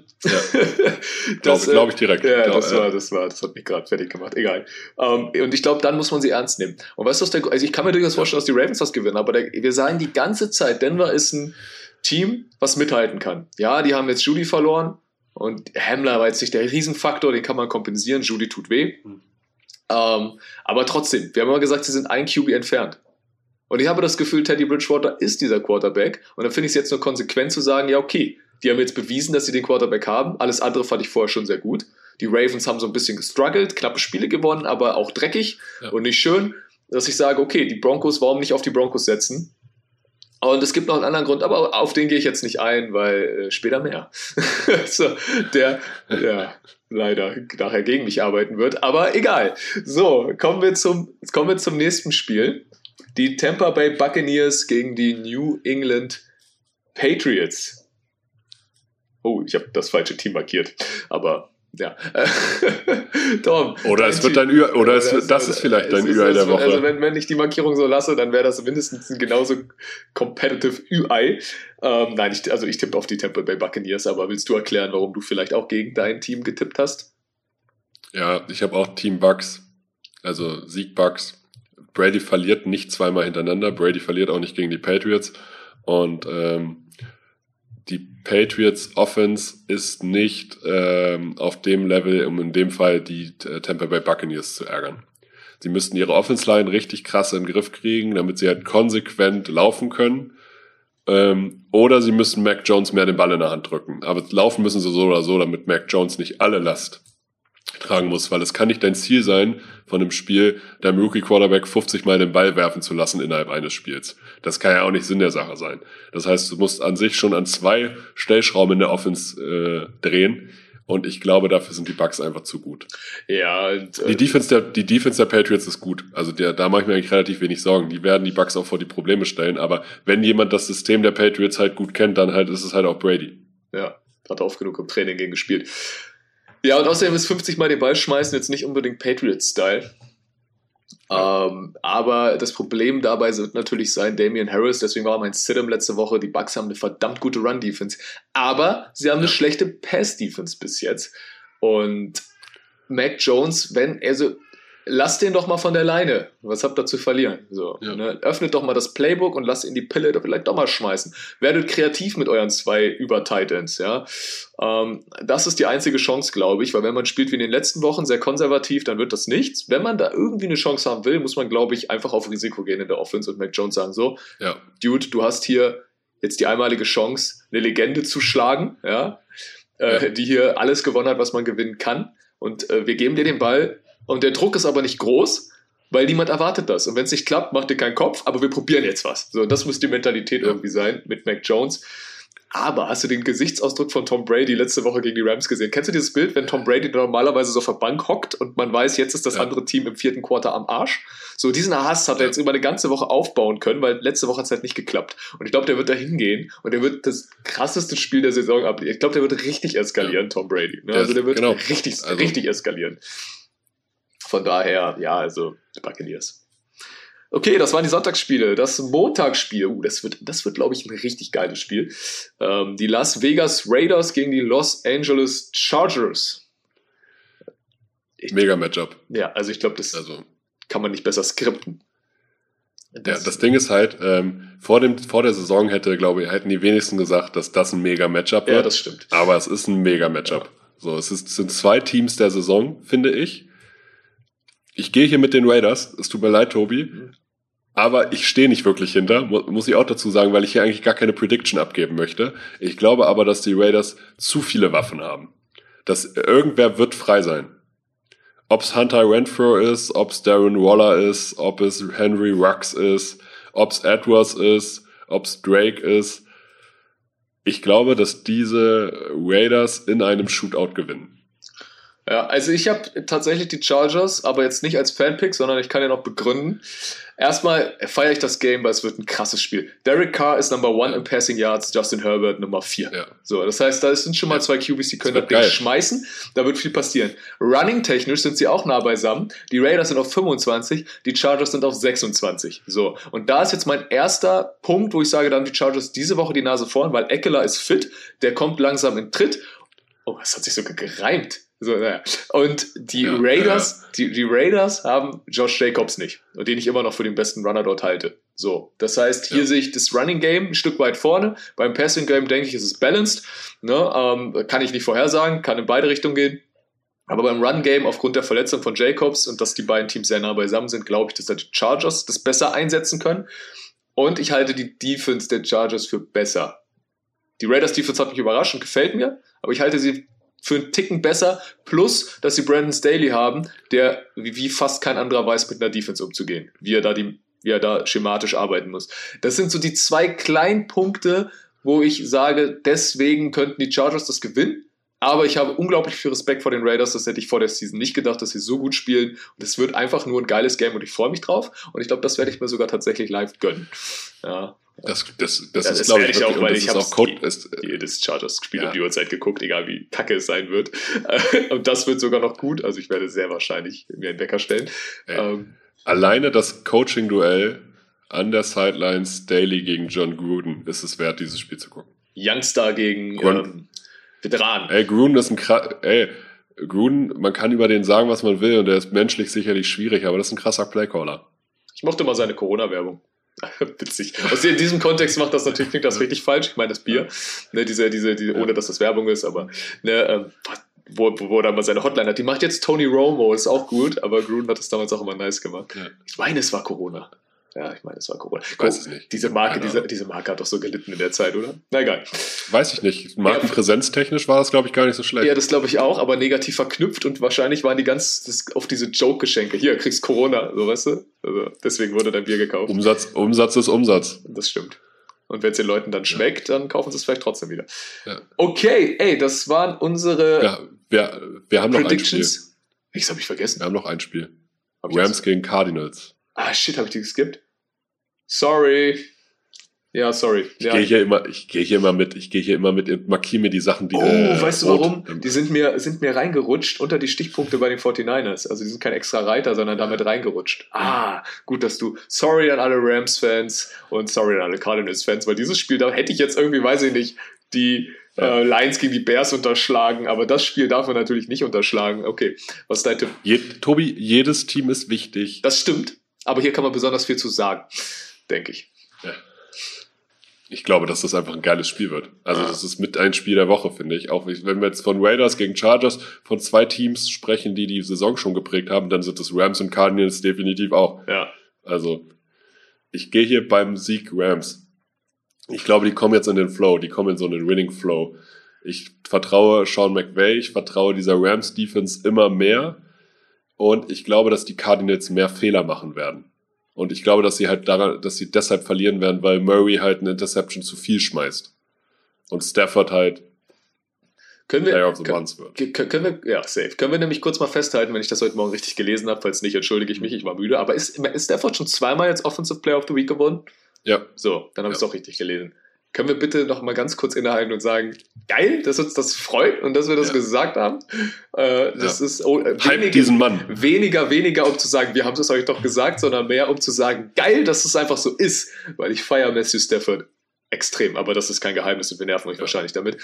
das glaube ich direkt. Ja, das hat mich gerade fertig gemacht. Egal. Und ich glaube, dann muss man sie ernst nehmen. Und weißt du, also ich kann mir durchaus vorstellen, dass die Ravens das gewinnen, aber wir sagen die ganze Zeit, Denver ist ein Team, was mithalten kann. Ja, die haben jetzt Judy verloren. Und Hamler war jetzt nicht der Riesenfaktor, den kann man kompensieren. Judy tut weh. Aber trotzdem, wir haben immer gesagt, sie sind ein QB entfernt. Und ich habe das Gefühl, Teddy Bridgewater ist dieser Quarterback. Und dann finde ich es jetzt nur konsequent zu sagen, ja okay, die haben jetzt bewiesen, dass sie den Quarterback haben. Alles andere fand ich vorher schon sehr gut. Die Ravens haben so ein bisschen gestruggelt, knappe Spiele gewonnen, aber auch dreckig und nicht schön. Dass ich sage, okay, die Broncos, warum nicht auf die Broncos setzen? Und es gibt noch einen anderen Grund, aber auf den gehe ich jetzt nicht ein, weil später mehr. So, der leider nachher gegen mich arbeiten wird, aber egal. So, kommen wir zum nächsten Spiel. Die Tampa Bay Buccaneers gegen die New England Patriots. Oh, ich habe das falsche Team markiert, aber ja. Tom. Oder es wird dein das ist vielleicht dein UI der Woche. Also wenn ich die Markierung so lasse, dann wäre das mindestens ein genauso competitive UI. Nein, ich tippe auf die Tampa Bay Buccaneers, aber willst du erklären, warum du vielleicht auch gegen dein Team getippt hast? Ja, ich habe auch Team Bucks, also Sieg Bucks. Brady verliert nicht zweimal hintereinander, Brady verliert auch nicht gegen die Patriots und die Patriots Offense ist nicht auf dem Level, um in dem Fall die Tampa Bay Buccaneers zu ärgern. Sie müssten ihre Offense Line richtig krass in den Griff kriegen, damit sie halt konsequent laufen können. Oder sie müssen Mac Jones mehr den Ball in der Hand drücken. Aber laufen müssen sie so oder so, damit Mac Jones nicht alle Last tragen muss, weil es kann nicht dein Ziel sein, von einem Spiel deinem Rookie-Quarterback 50 Mal den Ball werfen zu lassen innerhalb eines Spiels. Das kann ja auch nicht Sinn der Sache sein. Das heißt, du musst an sich schon an 2 Stellschrauben in der Offense drehen und ich glaube, dafür sind die Bucks einfach zu gut. Ja, und, die Defense der Patriots ist gut. Also da mache ich mir eigentlich relativ wenig Sorgen. Die werden die Bucks auch vor die Probleme stellen, aber wenn jemand das System der Patriots halt gut kennt, dann halt ist es halt auch Brady. Ja, hat oft genug im Training gegen gespielt. Ja, und außerdem ist 50 Mal den Ball schmeißen jetzt nicht unbedingt Patriots-Style. Aber das Problem dabei wird natürlich sein, Damian Harris, deswegen war mein Sit-em letzte Woche, die Bucks haben eine verdammt gute Run-Defense, aber sie haben eine schlechte Pass-Defense bis jetzt. Und Mac Jones, lasst den doch mal von der Leine. Was habt ihr zu verlieren? So, ne? Öffnet doch mal das Playbook und lasst ihn die Pille vielleicht doch mal schmeißen. Werdet kreativ mit euren 2 Über-Titans. Ja? Das ist die einzige Chance, glaube ich, weil wenn man spielt wie in den letzten Wochen, sehr konservativ, dann wird das nichts. Wenn man da irgendwie eine Chance haben will, muss man, glaube ich, einfach auf Risiko gehen in der Offense und Mac Jones sagen so, Dude, du hast hier jetzt die einmalige Chance, eine Legende zu schlagen, die hier alles gewonnen hat, was man gewinnen kann. Und wir geben dir den Ball. Und der Druck ist aber nicht groß, weil niemand erwartet das. Und wenn es nicht klappt, macht ihr keinen Kopf, aber wir probieren jetzt was. So, das muss die Mentalität irgendwie sein mit Mac Jones. Aber hast du den Gesichtsausdruck von Tom Brady letzte Woche gegen die Rams gesehen? Kennst du dieses Bild, wenn Tom Brady normalerweise so auf der Bank hockt und man weiß, jetzt ist das andere Team im 4. Quarter am Arsch? So, diesen Hass hat er jetzt über eine ganze Woche aufbauen können, weil letzte Woche hat es halt nicht geklappt. Und ich glaube, der wird da hingehen und der wird das krasseste Spiel der Saison abliefern. Ich glaube, der wird richtig eskalieren, Tom Brady. Ne? Also der wird richtig eskalieren. Von daher, also die Buccaneers. Okay, das waren die Sonntagsspiele. Das Montagsspiel, das wird, glaube ich, ein richtig geiles Spiel. Die Las Vegas Raiders gegen die Los Angeles Chargers. Mega Matchup. Ja, also ich glaube, das kann man nicht besser skripten. Das Ding ist halt, vor der Saison hätten die wenigsten gesagt, dass das ein mega Matchup wird. Ja, das stimmt. Aber es ist ein mega Matchup. So, es sind 2 Teams der Saison, finde ich. Ich gehe hier mit den Raiders, es tut mir leid, Tobi, aber ich stehe nicht wirklich hinter, muss ich auch dazu sagen, weil ich hier eigentlich gar keine Prediction abgeben möchte. Ich glaube aber, dass die Raiders zu viele Waffen haben. Dass irgendwer wird frei sein. Ob es Hunter Renfrow ist, ob es Darren Waller ist, ob es Henry Ruggs ist, ob es Edwards ist, ob es Drake ist. Ich glaube, dass diese Raiders in einem Shootout gewinnen. Ja, also ich habe tatsächlich die Chargers, aber jetzt nicht als Fanpick, sondern ich kann ja noch begründen. Erstmal feiere ich das Game, weil es wird ein krasses Spiel. Derek Carr ist Number 1 in Passing Yards, Justin Herbert Nummer 4. Ja. So, das heißt, da sind schon mal zwei QBs, die können das Ding schmeißen. Da wird viel passieren. Running-technisch sind sie auch nah beisammen. Die Raiders sind auf 25, die Chargers sind auf 26. So, und da ist jetzt mein erster Punkt, wo ich sage, da haben die Chargers diese Woche die Nase vorn, weil Ekeler ist fit, der kommt langsam in Tritt. Oh, das hat sich sogar gereimt. So, naja. Und die Raiders, die Raiders haben Josh Jacobs nicht. Und den ich immer noch für den besten Runner dort halte. So, das heißt, hier sehe ich das Running Game ein Stück weit vorne. Beim Passing Game denke ich, ist es balanced. Ne? Kann ich nicht vorhersagen, kann in beide Richtungen gehen. Aber beim Run Game, aufgrund der Verletzung von Jacobs und dass die beiden Teams sehr nah beisammen sind, glaube ich, dass da die Chargers das besser einsetzen können. Und ich halte die Defense der Chargers für besser. Die Raiders Defense hat mich überrascht und gefällt mir, aber ich halte sie für einen Ticken besser, plus, dass sie Brandon Staley haben, der wie fast kein anderer weiß, mit einer Defense umzugehen, wie er da schematisch arbeiten muss. Das sind so die zwei kleinen Punkte, wo ich sage, deswegen könnten die Chargers das gewinnen, aber ich habe unglaublich viel Respekt vor den Raiders, das hätte ich vor der Season nicht gedacht, dass sie so gut spielen und es wird einfach nur ein geiles Game und ich freue mich drauf und ich glaube, das werde ich mir sogar tatsächlich live gönnen. Ja. Das ist, glaube ich, auch, weil ich habe jedes Chargers-Spiel um die Uhrzeit geguckt, egal wie kacke es sein wird. Und das wird sogar noch gut, also ich werde sehr wahrscheinlich mir einen Wecker stellen. Alleine das Coaching-Duell an der Sideline Staley gegen John Gruden ist es wert, dieses Spiel zu gucken. Youngster gegen Veteran. Gruden ist Gruden, man kann über den sagen, was man will und der ist menschlich sicherlich schwierig, aber das ist ein krasser Playcaller. Ich mochte mal seine Corona-Werbung. Witzig. In diesem Kontext klingt das richtig falsch. Ich meine, das Bier, ne, diese, ohne dass das Werbung ist, aber ne, wo er mal seine Hotline hat. Die macht jetzt Tony Romo, ist auch gut, aber Gruden hat das damals auch immer nice gemacht. Ja. Ich meine, es war Corona. Ich weiß es nicht. Diese Marke hat doch so gelitten in der Zeit, oder? Na egal. Weiß ich nicht. Markenpräsenztechnisch war das, glaube ich, gar nicht so schlecht. Ja, das glaube ich auch, aber negativ verknüpft und wahrscheinlich waren die auf diese Joke-Geschenke. Hier, kriegst Corona, so weißt du? Also deswegen wurde dein Bier gekauft. Umsatz ist Umsatz. Das stimmt. Und wenn es den Leuten dann schmeckt, dann kaufen sie es vielleicht trotzdem wieder. Ja. Okay, das waren unsere wir haben noch ein Spiel. Das habe ich vergessen. Wir haben noch ein Spiel. Rams gegen Cardinals. Shit, habe ich die geskippt? Sorry. Ja, sorry. Ich gehe hier immer mit und markiere mir die Sachen, die. Weißt du warum? Die sind mir reingerutscht unter die Stichpunkte bei den 49ers. Also die sind kein extra Reiter, sondern damit reingerutscht. Gut, dass du. Sorry an alle Rams-Fans und sorry an alle Cardinals-Fans, weil dieses Spiel, da hätte ich jetzt irgendwie, weiß ich nicht, die Lions gegen die Bears unterschlagen, aber das Spiel darf man natürlich nicht unterschlagen. Okay, was ist dein Tipp? Tobi, jedes Team ist wichtig. Das stimmt. Aber hier kann man besonders viel zu sagen, denke ich. Ja. Ich glaube, dass das einfach ein geiles Spiel wird. Also das ist mit ein Spiel der Woche, finde ich. Auch wenn wir jetzt von Raiders gegen Chargers von zwei Teams sprechen, die Saison schon geprägt haben, dann sind das Rams und Cardinals definitiv auch. Ja. Also ich gehe hier beim Sieg Rams. Ich glaube, die kommen jetzt in den Flow. Die kommen in so einen Winning Flow. Ich vertraue Sean McVay. Ich vertraue dieser Rams-Defense immer mehr. Und ich glaube, dass die Cardinals mehr Fehler machen werden. Und ich glaube, dass sie deshalb verlieren werden, weil Murray halt eine Interception zu viel schmeißt. Und Stafford halt Player of the Month wird. Ja, safe. Können wir nämlich kurz mal festhalten, wenn ich das heute Morgen richtig gelesen habe, falls nicht, entschuldige ich mich, ich war müde. Aber ist Stafford schon zweimal jetzt Offensive Player of the Week geworden? Ja. So, dann habe ich es auch richtig gelesen. Können wir bitte noch mal ganz kurz innehalten und sagen, geil, dass uns das freut und dass wir das gesagt haben. Das ist diesen Mann. Weniger, um zu sagen, wir haben es euch doch gesagt, sondern mehr, um zu sagen, geil, dass es einfach so ist. Weil ich feiere Matthew Stafford extrem, aber das ist kein Geheimnis und wir nerven euch wahrscheinlich damit.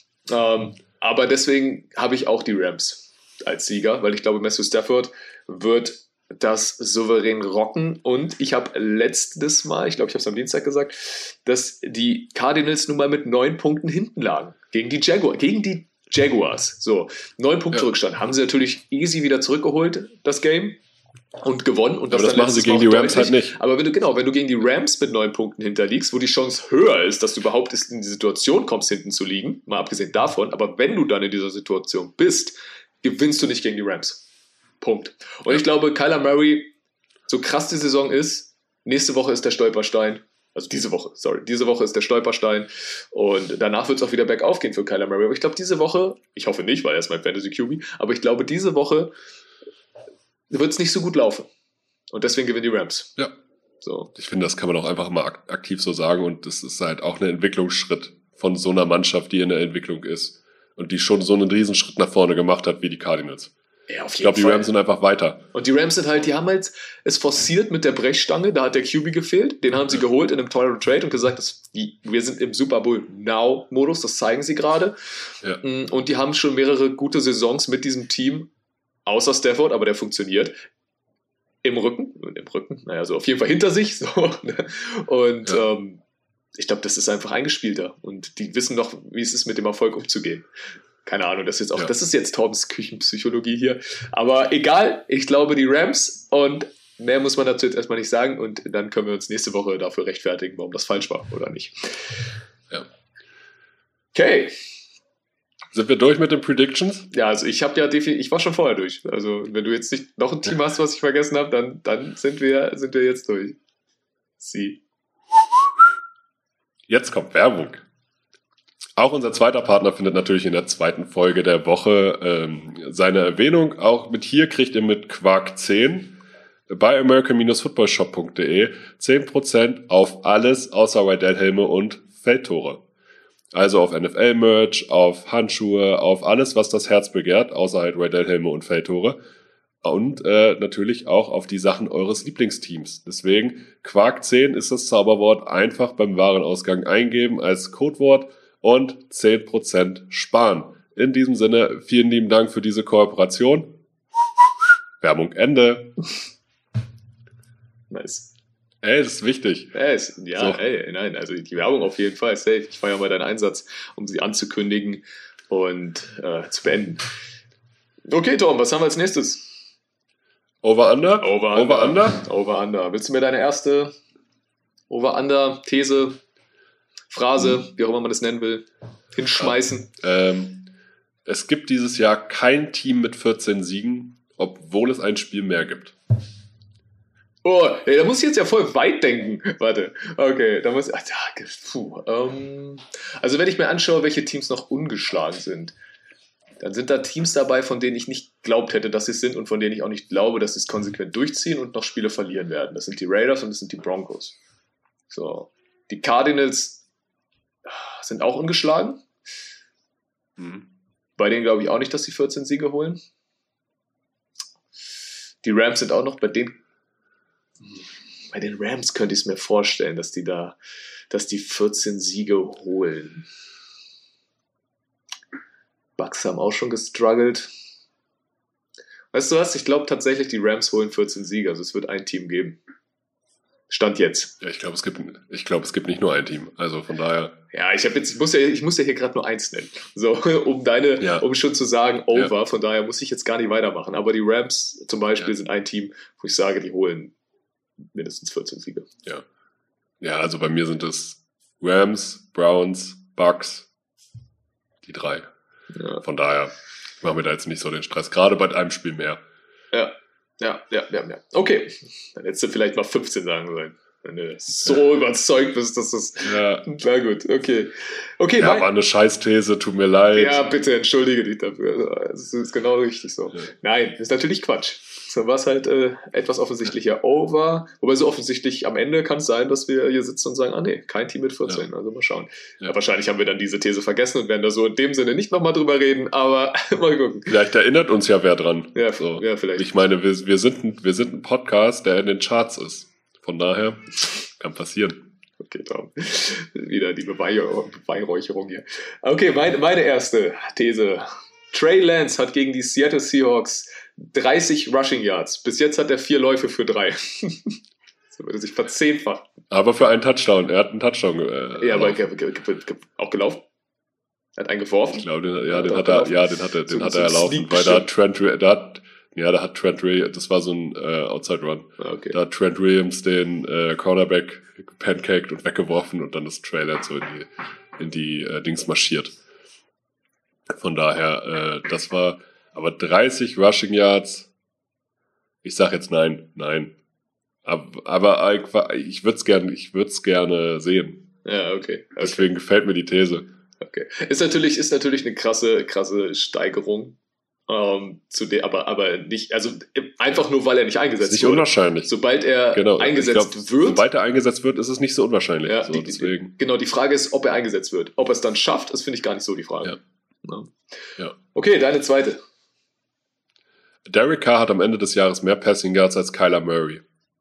Aber deswegen habe ich auch die Rams als Sieger, weil ich glaube, Matthew Stafford wird das souverän rocken und ich habe letztes Mal, ich glaube, ich habe es am Dienstag gesagt, dass die Cardinals nun mal mit 9 Punkten hinten lagen gegen die Jaguars. So, 9 Punkte Rückstand. Haben sie natürlich easy wieder zurückgeholt, das Game, und gewonnen. Und aber das machen sie gegen die Rams halt nicht. Aber wenn du gegen die Rams mit 9 Punkten hinterliegst, wo die Chance höher ist, dass du überhaupt in die Situation kommst, hinten zu liegen, mal abgesehen davon, aber wenn du dann in dieser Situation bist, gewinnst du nicht gegen die Rams. Punkt. Und ich glaube, Kyler Murray, so krass die Saison ist, nächste Woche ist der Stolperstein Also diese Woche ist der Stolperstein und danach wird es auch wieder bergauf gehen für Kyler Murray. Aber ich glaube, diese Woche, ich hoffe nicht, weil er ist mein Fantasy QB, aber ich glaube, diese Woche wird es nicht so gut laufen. Und deswegen gewinnen die Rams. Ja. So. Ich finde, das kann man auch einfach immer aktiv so sagen und das ist halt auch ein Entwicklungsschritt von so einer Mannschaft, die in der Entwicklung ist und die schon so einen Riesenschritt nach vorne gemacht hat wie die Cardinals. Ja, auf jeden Ich glaube, die Fall. Rams sind einfach weiter. Und die Rams sind halt, die haben halt es forciert mit der Brechstange, da hat der QB gefehlt, den haben sie geholt in einem teuren Trade und gesagt, wir sind im Super Bowl Now-Modus, das zeigen sie gerade. Ja. Und die haben schon mehrere gute Saisons mit diesem Team, außer Stafford, aber der funktioniert, im Rücken, naja, so auf jeden Fall hinter sich. So. Und ich glaube, das ist einfach eingespielter und die wissen doch, wie es ist, mit dem Erfolg umzugehen. Keine Ahnung, das ist jetzt Torbens Küchenpsychologie hier. Aber egal, ich glaube die Rams und mehr muss man dazu jetzt erstmal nicht sagen und dann können wir uns nächste Woche dafür rechtfertigen, warum das falsch war oder nicht. Ja. Okay. Sind wir durch mit den Predictions? Ja, also ich war schon vorher durch. Also wenn du jetzt nicht noch ein Team hast, was ich vergessen habe, dann sind wir jetzt durch. Sie. Jetzt kommt Werbung. Auch unser zweiter Partner findet natürlich in der zweiten Folge der Woche seine Erwähnung. Auch mit hier kriegt ihr mit Quark 10 bei american-footballshop.de 10% auf alles außer Waddell-Helme und Feldtore. Also auf NFL-Merch, auf Handschuhe, auf alles, was das Herz begehrt, außer halt Waddell-Helme und Feldtore. Und natürlich auch auf die Sachen eures Lieblingsteams. Deswegen, Quark 10 ist das Zauberwort. Einfach beim Warenausgang eingeben als Codewort und 10% sparen. In diesem Sinne, vielen lieben Dank für diese Kooperation. Werbung Ende. Nice. Ey, das ist wichtig. Nein, also die Werbung auf jeden Fall, safe. Ich feiere mal deinen Einsatz, um sie anzukündigen und zu beenden. Okay, Tom, was haben wir als nächstes? Over-Under? Over-Under. Over-Under. Willst du mir deine erste Over-Under-These, Phrase, wie auch immer man das nennen will, hinschmeißen? Es gibt dieses Jahr kein Team mit 14 Siegen, obwohl es ein Spiel mehr gibt. Oh, ey, da muss ich jetzt ja voll weit denken. Warte, okay, da muss also wenn ich mir anschaue, welche Teams noch ungeschlagen sind, dann sind da Teams dabei, von denen ich nicht glaubt hätte, dass sie es sind und von denen ich auch nicht glaube, dass sie es konsequent durchziehen und noch Spiele verlieren werden. Das sind die Raiders und das sind die Broncos. So, die Cardinals sind auch ungeschlagen. Bei denen glaube ich auch nicht, dass sie 14 Siege holen. Die Rams sind auch noch bei den Rams könnte ich es mir vorstellen, dass die 14 Siege holen. Bucks haben auch schon gestruggelt. Weißt du was? Ich glaube tatsächlich, die Rams holen 14 Siege. Also es wird ein Team geben. Stand jetzt. Ja, ich glaube, es gibt nicht nur ein Team. Also von daher. Ja, ich muss ja hier gerade nur eins nennen. So, um schon zu sagen, over. Ja. Von daher muss ich jetzt gar nicht weitermachen. Aber die Rams zum Beispiel sind ein Team, wo ich sage, die holen mindestens 14 Siege. Ja. Ja, also bei mir sind es Rams, Browns, Bucks, die 3. Ja. Von daher machen wir da jetzt nicht so den Stress, gerade bei einem Spiel mehr. Ja. Okay, dann hättest du vielleicht mal 15 sagen sollen, wenn du so überzeugt bist, dass das... Ja. Na gut, okay. Ja, war eine Scheißthese, tut mir leid. Ja, bitte entschuldige dich dafür. Das ist genau richtig so. Ja. Nein, das ist natürlich Quatsch. So war es halt etwas offensichtlicher over. Wobei so offensichtlich am Ende kann es sein, dass wir hier sitzen und sagen, kein Team mit 14. Ja. Also mal schauen. Ja. Wahrscheinlich haben wir dann diese These vergessen und werden da so in dem Sinne nicht nochmal drüber reden, aber mal gucken. Vielleicht erinnert uns ja wer dran. Ja, so. Ja vielleicht. Ich meine, wir sind ein Podcast, der in den Charts ist. Von daher kann passieren. Okay, Tom. Wieder die Beweihräucherung hier. Okay, meine erste These. Trey Lance hat gegen die Seattle Seahawks 30 Rushing Yards. Bis jetzt hat er 4 Läufe für 3. Das würde sich verzehnfachen. Aber für einen Touchdown. Er hat einen Touchdown aber auch gelaufen? Er hat einen geworfen? Ich glaube, den hat er erlaufen. Weil da hat Trent Williams, das war so ein Outside Run. Okay. Da hat Trent Williams den Cornerback pancaked und weggeworfen und dann ist Trey Lance so in die Dings marschiert. Von daher, das war aber 30 Rushing Yards. Ich sag jetzt nein. Aber ich würde es gerne sehen. Ja, okay. Deswegen gefällt mir die These. Okay. Ist natürlich eine krasse Steigerung. Aber nicht, also einfach nur, weil er nicht eingesetzt wird. Ist nicht unwahrscheinlich. Sobald er eingesetzt wird. Sobald er eingesetzt wird, ist es nicht so unwahrscheinlich. Ja, deswegen. Genau, die Frage ist, ob er eingesetzt wird. Ob er es dann schafft, das finde ich gar nicht so die Frage. Ja. Okay, deine zweite. Derek Carr hat am Ende des Jahres mehr Passing Yards als Kyler Murray.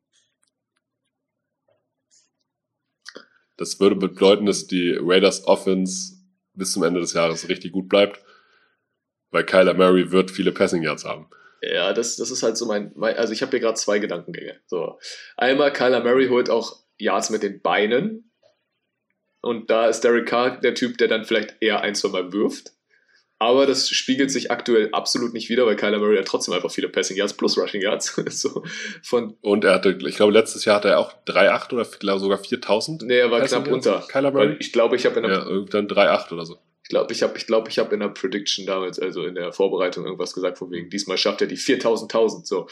Das würde bedeuten, dass die Raiders Offense bis zum Ende des Jahres richtig gut bleibt, weil Kyler Murray wird viele Passing Yards haben. Ja, das ist halt so also ich habe hier gerade zwei Gedankengänge. So. Einmal, Kyler Murray holt auch Yards mit den Beinen und da ist Derek Carr der Typ, der dann vielleicht eher 1-2 Mal wirft. Aber das spiegelt sich aktuell absolut nicht wider, weil Kyler Murray hat trotzdem einfach viele Passing Yards plus Rushing Yards. Und er hatte, ich glaube, letztes Jahr hatte er auch 3,8 oder sogar 4.000. Nee, er war knapp unter. Kyler Murray? Ich glaube, ich habe in dann 3,8 oder so. Ich glaube, ich habe in der Prediction damals, also in der Vorbereitung irgendwas gesagt, von wegen, diesmal schafft er die 4.000. So.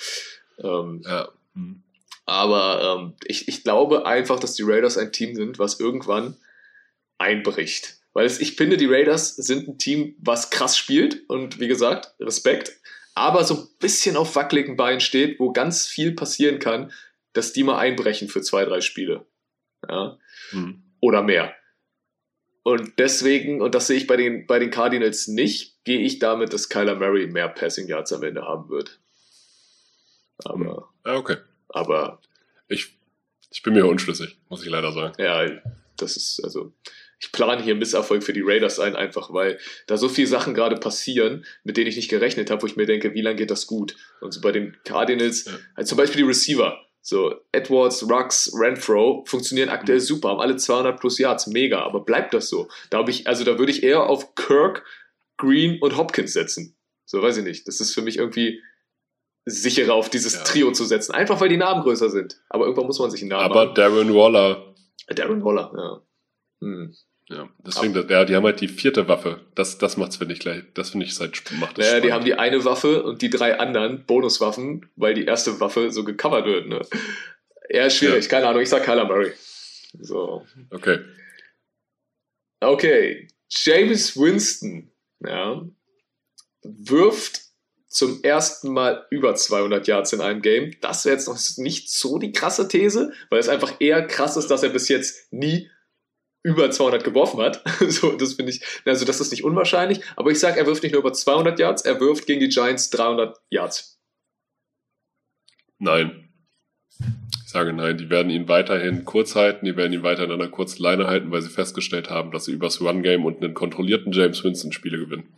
Aber ich glaube einfach, dass die Raiders ein Team sind, was irgendwann einbricht. Weil ich finde, die Raiders sind ein Team, was krass spielt und wie gesagt, Respekt, aber so ein bisschen auf wackeligen Beinen steht, wo ganz viel passieren kann, dass die mal einbrechen für 2-3 Spiele. Ja? Oder mehr. Und deswegen, und das sehe ich bei den Cardinals nicht, gehe ich damit, dass Kyler Murray mehr Passing Yards am Ende haben wird. Aber. Okay. Aber. Ich bin mir unschlüssig, muss ich leider sagen. Ja, das ist, also. Ich plane hier Misserfolg für die Raiders ein, einfach weil da so viele Sachen gerade passieren, mit denen ich nicht gerechnet habe, wo ich mir denke, wie lange geht das gut? Und so bei den Cardinals, halt zum Beispiel die Receiver, so Edwards, Ruggs, Renfro, funktionieren aktuell super, haben alle 200 plus Yards, mega, aber bleibt das so? Da würde ich eher auf Kirk, Green und Hopkins setzen. So, weiß ich nicht. Das ist für mich irgendwie sicherer, auf dieses Trio zu setzen, einfach weil die Namen größer sind. Aber irgendwann muss man sich einen Namen machen. Aber Darren Waller, ja. Ja, deswegen, die haben halt die 4. Waffe. Das macht's, finde ich, gleich. Das finde ich, macht das spannend. Die haben die eine Waffe und die 3 anderen Bonuswaffen, weil die erste Waffe so gecovert wird, ne? Ja, schwierig, keine Ahnung, ich sag Kyler Murray. So. Okay. James Winston, wirft zum ersten Mal über 200 Yards in einem Game. Das wäre jetzt noch nicht so die krasse These, weil es einfach eher krass ist, dass er bis jetzt nie über 200 geworfen hat. So, das finde ich, also das ist nicht unwahrscheinlich, aber ich sage, er wirft nicht nur über 200 Yards, er wirft gegen die Giants 300 Yards. Nein. Ich sage nein, die werden ihn weiterhin kurz halten, die werden ihn weiter in einer kurzen Leine halten, weil sie festgestellt haben, dass sie übers Run-Game und einen kontrollierten James Winston Spiele gewinnen.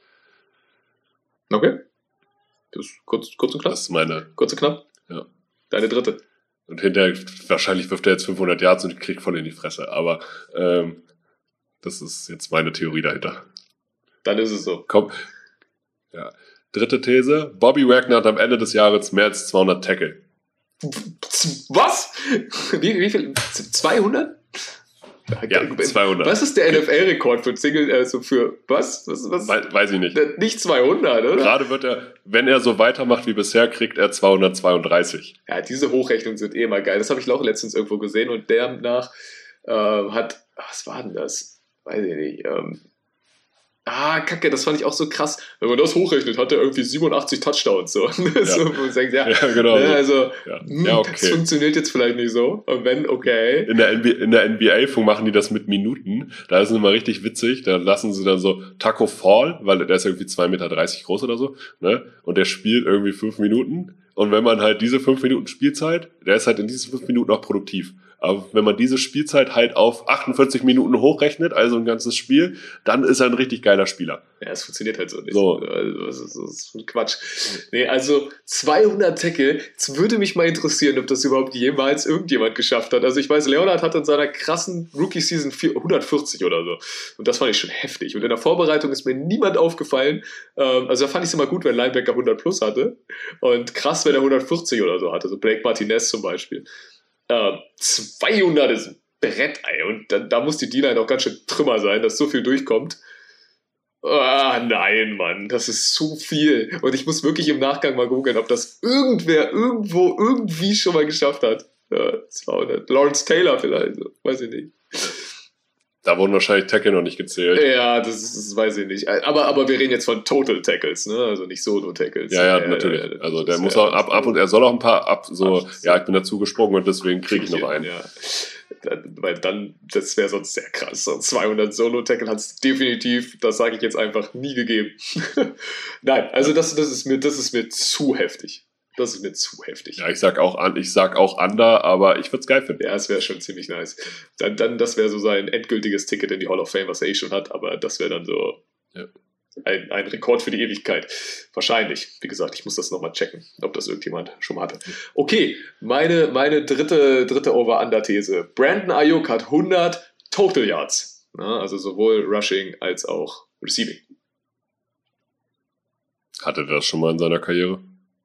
Okay. Das ist kurz und knapp. Das ist meine. Kurz und knapp? Ja. Deine dritte. Und hinterher, wahrscheinlich wirft er jetzt 500 Yards und kriegt voll in die Fresse. Aber das ist jetzt meine Theorie dahinter. Dann ist es so. Komm. Ja. Dritte These. Bobby Wagner hat am Ende des Jahres mehr als 200 Tackle. Was? Wie viel? 200? Ja, 200. Was ist der NFL-Rekord für Single, also für was? Weiß ich nicht. Nicht 200, oder? Gerade wird er, wenn er so weitermacht wie bisher, kriegt er 232. Ja, diese Hochrechnungen sind immer geil. Das habe ich auch letztens irgendwo gesehen und demnach was war denn das? Weiß ich nicht. Kacke, das fand ich auch so krass. Wenn man das hochrechnet, hat er irgendwie 87 Touchdowns. So. Ja. So, man denkt, ja, genau. Also, okay. Das funktioniert jetzt vielleicht nicht so. Und wenn, okay. In der NBA machen die das mit Minuten. Da ist es immer richtig witzig. Da lassen sie dann so Taco Fall, weil der ist irgendwie 2,30 Meter groß oder so. Ne? Und der spielt irgendwie 5 Minuten. Und wenn man halt diese 5 Minuten Spielzeit, der ist halt in diesen 5 Minuten auch produktiv. Aber wenn man diese Spielzeit halt auf 48 Minuten hochrechnet, also ein ganzes Spiel, dann ist er ein richtig geiler Spieler. Ja, es funktioniert halt so nicht. So. Also, das ist Quatsch. Nee, also 200 Tackle, jetzt würde mich mal interessieren, ob das überhaupt jemals irgendjemand geschafft hat. Also ich weiß, Leonard hat in seiner krassen Rookie-Season 140 oder so. Und das fand ich schon heftig. Und in der Vorbereitung ist mir niemand aufgefallen. Also da fand ich es immer gut, wenn Linebacker 100 plus hatte. Und krass, wenn er 140 oder so hatte. So Blake Martinez zum Beispiel. 200 ist ein Brett, ey. Und da muss die D-Line auch ganz schön Trümmer sein, dass so viel durchkommt. Ah, nein, Mann, das ist zu viel. Und ich muss wirklich im Nachgang mal googeln, ob das irgendwer irgendwo irgendwie schon mal geschafft hat. Ja, 200. Lawrence Taylor vielleicht, weiß ich nicht. Da wurden wahrscheinlich Tackle noch nicht gezählt. Ja, das weiß ich nicht. Aber wir reden jetzt von Total Tackles, ne? Also nicht Solo-Tackles. Ja, natürlich. Also der muss auch ab und er soll auch ein paar ich bin dazu gesprungen und deswegen kriege ich noch einen. Ja. Weil dann, das wäre sonst sehr krass. So 200 Solo-Tackle hat es definitiv, das sage ich jetzt einfach, nie gegeben. Nein, also das ist mir zu heftig. Das ist mir zu heftig. Ja, ich sag auch Under, aber ich würde es geil finden. Ja, es wäre schon ziemlich nice. Dann das wäre so sein endgültiges Ticket in die Hall of Fame, was er schon hat, aber das wäre dann so ein Rekord für die Ewigkeit. Wahrscheinlich. Wie gesagt, ich muss das nochmal checken, ob das irgendjemand schon mal hatte. Okay, meine dritte Over-Under-These. Brandon Ayuk hat 100 Total Yards. Ja, also sowohl Rushing als auch Receiving. Hatte er das schon mal in seiner Karriere?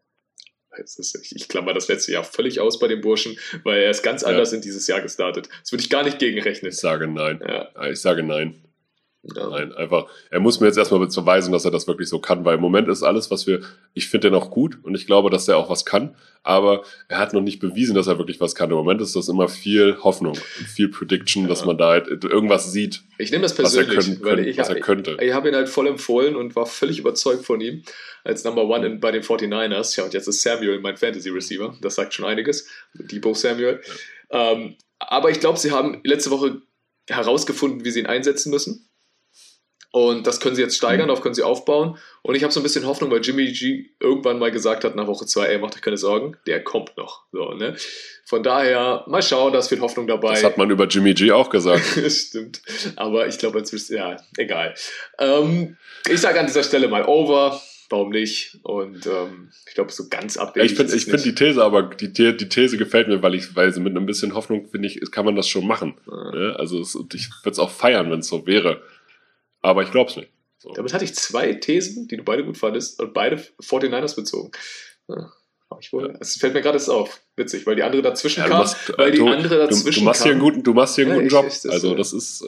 Ich klammer das letzte Jahr völlig aus bei dem Burschen, weil er ist ganz anders in dieses Jahr gestartet. Das würde ich gar nicht gegenrechnen. Ich sage nein. Ja. Ich sage nein. Ja. Nein, einfach, er muss mir jetzt erstmal beweisen, dass er das wirklich so kann, weil im Moment ist alles, ich finde den auch gut und ich glaube, dass er auch was kann, aber er hat noch nicht bewiesen, dass er wirklich was kann. Im Moment ist das immer viel Hoffnung und viel Prediction, dass man da halt irgendwas sieht. Ich nehme das persönlich, was er könnte. Ich habe ihn halt voll empfohlen und war völlig überzeugt von ihm als Number One bei den 49ers. Ja, und jetzt ist Samuel mein Fantasy-Receiver. Das sagt schon einiges. Deebo Samuel. Ja. Aber ich glaube, sie haben letzte Woche herausgefunden, wie sie ihn einsetzen müssen. Und das können sie jetzt steigern, darauf können sie aufbauen. Und ich habe so ein bisschen Hoffnung, weil Jimmy G irgendwann mal gesagt hat nach Woche 2, macht euch keine Sorgen, der kommt noch. So, ne? Von daher, mal schauen, da ist viel Hoffnung dabei. Das hat man über Jimmy G auch gesagt. Stimmt. Aber ich glaube, ja, egal. Ich sage an dieser Stelle mal over. Warum nicht? Und ich glaube, so ganz abwegig. Ich finde die These, aber die These gefällt mir, weil sie mit ein bisschen Hoffnung, finde ich, kann man das schon machen. Ja. Ne? Also ich würde es auch feiern, wenn es so wäre. Aber ich glaube es nicht. So. Damit hatte ich 2 Thesen, die du beide gut fandest und beide 49ers bezogen. Ja, es fällt mir gerade jetzt auf. Witzig, weil die andere dazwischen kam. Du machst hier einen guten Job. Also das ist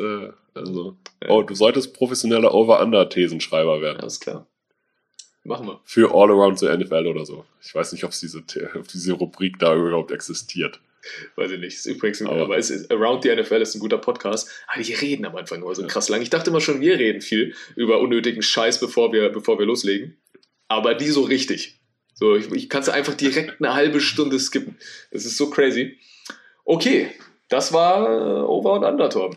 du solltest professioneller Over-Under-Thesenschreiber werden. Alles klar. Machen wir. Für All Around the NFL oder so. Ich weiß nicht, ob diese Rubrik da überhaupt existiert. Weiß ich nicht. Ist übrigens, aber Around the NFL ist ein guter Podcast. Aber die reden am Anfang nur so krass lang. Ich dachte immer schon, wir reden viel über unnötigen Scheiß, bevor wir loslegen. Aber die so richtig. So, ich kann es einfach direkt eine halbe Stunde skippen. Das ist so crazy. Okay, das war Over und Under, Torben.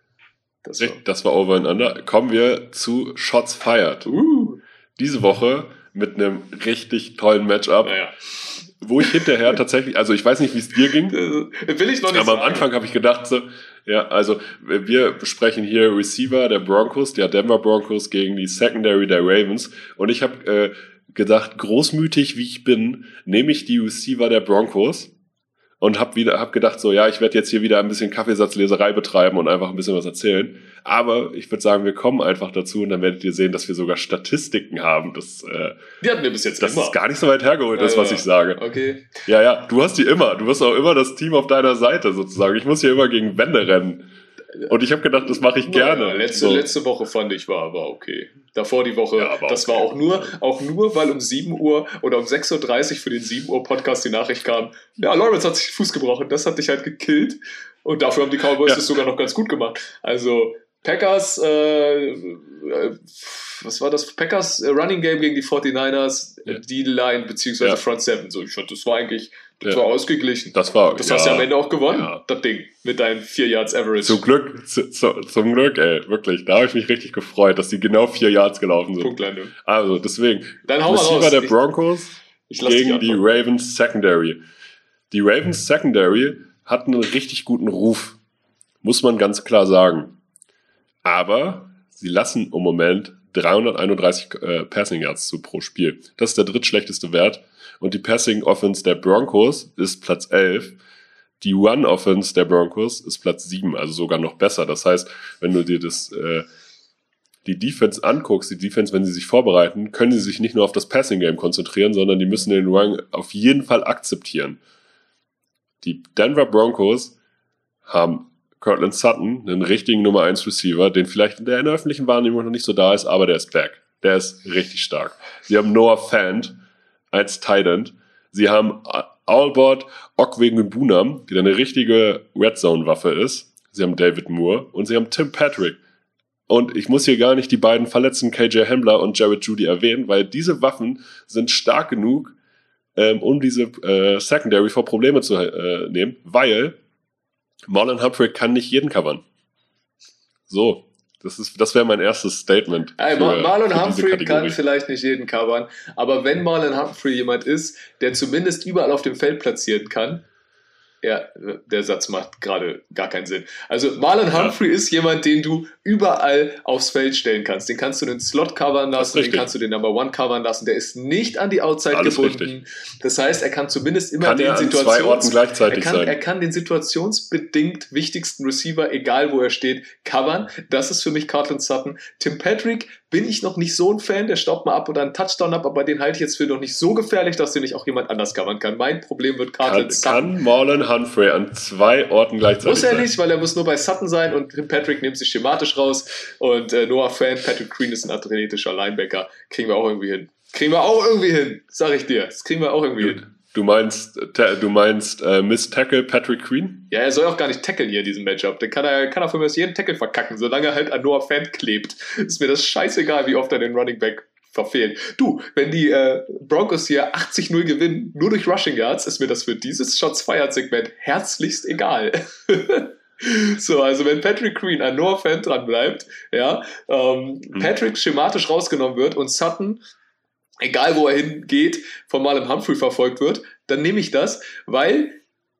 Das war Over und Under. Kommen wir zu Shots Fired. Diese Woche mit einem richtig tollen Matchup. Naja. Wo ich hinterher tatsächlich, also ich weiß nicht, wie es dir ging. Will ich noch nicht aber am Anfang habe ich gedacht so, ja, also wir besprechen hier Receiver der Broncos, der Denver Broncos gegen die Secondary der Ravens. Und ich habe gedacht, großmütig wie ich bin, nehme ich die Receiver der Broncos und hab gedacht so, ja, ich werde jetzt hier wieder ein bisschen Kaffeesatzleserei betreiben und einfach ein bisschen was erzählen. Aber ich würde sagen, wir kommen einfach dazu und dann werdet ihr sehen, dass wir sogar Statistiken haben. Die hatten wir bis jetzt das immer. Ist gar nicht so weit hergeholt, was ich sage. Okay. Ja, du hast die immer. Du hast auch immer das Team auf deiner Seite sozusagen. Ich muss hier immer gegen Wände rennen. Und ich habe gedacht, das mache ich gerne. Ja, letzte Woche fand ich, war okay. Davor die Woche, das war auch nur, weil um 7 Uhr oder um 6.30 Uhr für den 7 Uhr Podcast die Nachricht kam, ja, Lawrence hat sich den Fuß gebrochen, das hat dich halt gekillt. Und dafür haben die Cowboys das sogar noch ganz gut gemacht. Also Packers, was war das? Packers Running Game gegen die 49ers, D-Line beziehungsweise Front 7. So, ich fand, das war eigentlich war ausgeglichen. Das hast du am Ende auch gewonnen, das Ding, mit deinen 4 Yards Average. Zum Glück, ey, wirklich. Da habe ich mich richtig gefreut, dass die genau 4 Yards gelaufen sind. Punktlandung. Also, deswegen, dann hau mal raus. Receiver der Broncos gegen die Ravens Secondary. Die Ravens Secondary hat einen richtig guten Ruf, muss man ganz klar sagen. Aber sie lassen im Moment 331 Passing Yards zu pro Spiel. Das ist der drittschlechteste Wert. Und die Passing Offense der Broncos ist Platz 11. Die Run Offense der Broncos ist Platz 7, also sogar noch besser. Das heißt, wenn du dir die Defense anguckst, wenn sie sich vorbereiten, können sie sich nicht nur auf das Passing Game konzentrieren, sondern die müssen den Run auf jeden Fall akzeptieren. Die Denver Broncos haben Cortland Sutton, einen richtigen Nummer 1 Receiver, der in der öffentlichen Wahrnehmung noch nicht so da ist, aber der ist back. Der ist richtig stark. Sie haben Noah Fant als Tight End. Sie haben Albert Okwuegbunam, die eine richtige Red Zone Waffe ist. Sie haben David Moore und sie haben Tim Patrick. Und ich muss hier gar nicht die beiden verletzten KJ Hamler und Jared Jeudy erwähnen, weil diese Waffen sind stark genug, um diese Secondary vor Probleme zu nehmen, weil Marlon Humphrey kann nicht jeden covern. So, das wäre mein erstes Statement. Marlon Humphrey kann vielleicht nicht jeden covern, aber wenn Marlon Humphrey jemand ist, der zumindest überall auf dem Feld platzieren kann, ja, der Satz macht gerade gar keinen Sinn. Also Marlon Humphrey ist jemand, den du überall aufs Feld stellen kannst. Den kannst du den Slot covern lassen, den kannst du den Number One covern lassen. Der ist nicht an die Outside gebunden. Richtig. Das heißt, er kann zumindest immer er kann den situationsbedingt wichtigsten Receiver, egal wo er steht, covern. Das ist für mich Cortland Sutton. Tim Patrick bin ich noch nicht so ein Fan, der staubt mal ab oder einen Touchdown ab, aber den halte ich jetzt für noch nicht so gefährlich, dass den nicht auch jemand anders covern kann. Mein Problem wird Cortland Sutton. Kann Marlon Humphrey an 2 Orten gleichzeitig sein? Muss er nicht, weil er muss nur bei Sutton sein und Tim Patrick nimmt sich schematisch raus und Noah Fant, Patrick Queen ist ein athletischer Linebacker. Kriegen wir auch irgendwie hin. Sag ich dir. Das kriegen wir auch irgendwie hin. Du meinst Miss Tackle Patrick Queen? Ja, er soll auch gar nicht tackeln hier in diesem Matchup. Dann kann er für mich jeden Tackle verkacken, solange er halt an Noah Fant klebt. Ist mir das scheißegal, wie oft er den Running Back verfehlt. Du, wenn die Broncos hier 80-0 gewinnen, nur durch Rushing Yards, ist mir das für dieses Shots-Fired-Segment herzlichst egal. So, also wenn Patrick Queen an Noah Fant dran bleibt, ja, Patrick schematisch rausgenommen wird und Sutton, egal wo er hingeht, von Marlon Humphrey verfolgt wird, dann nehme ich das, weil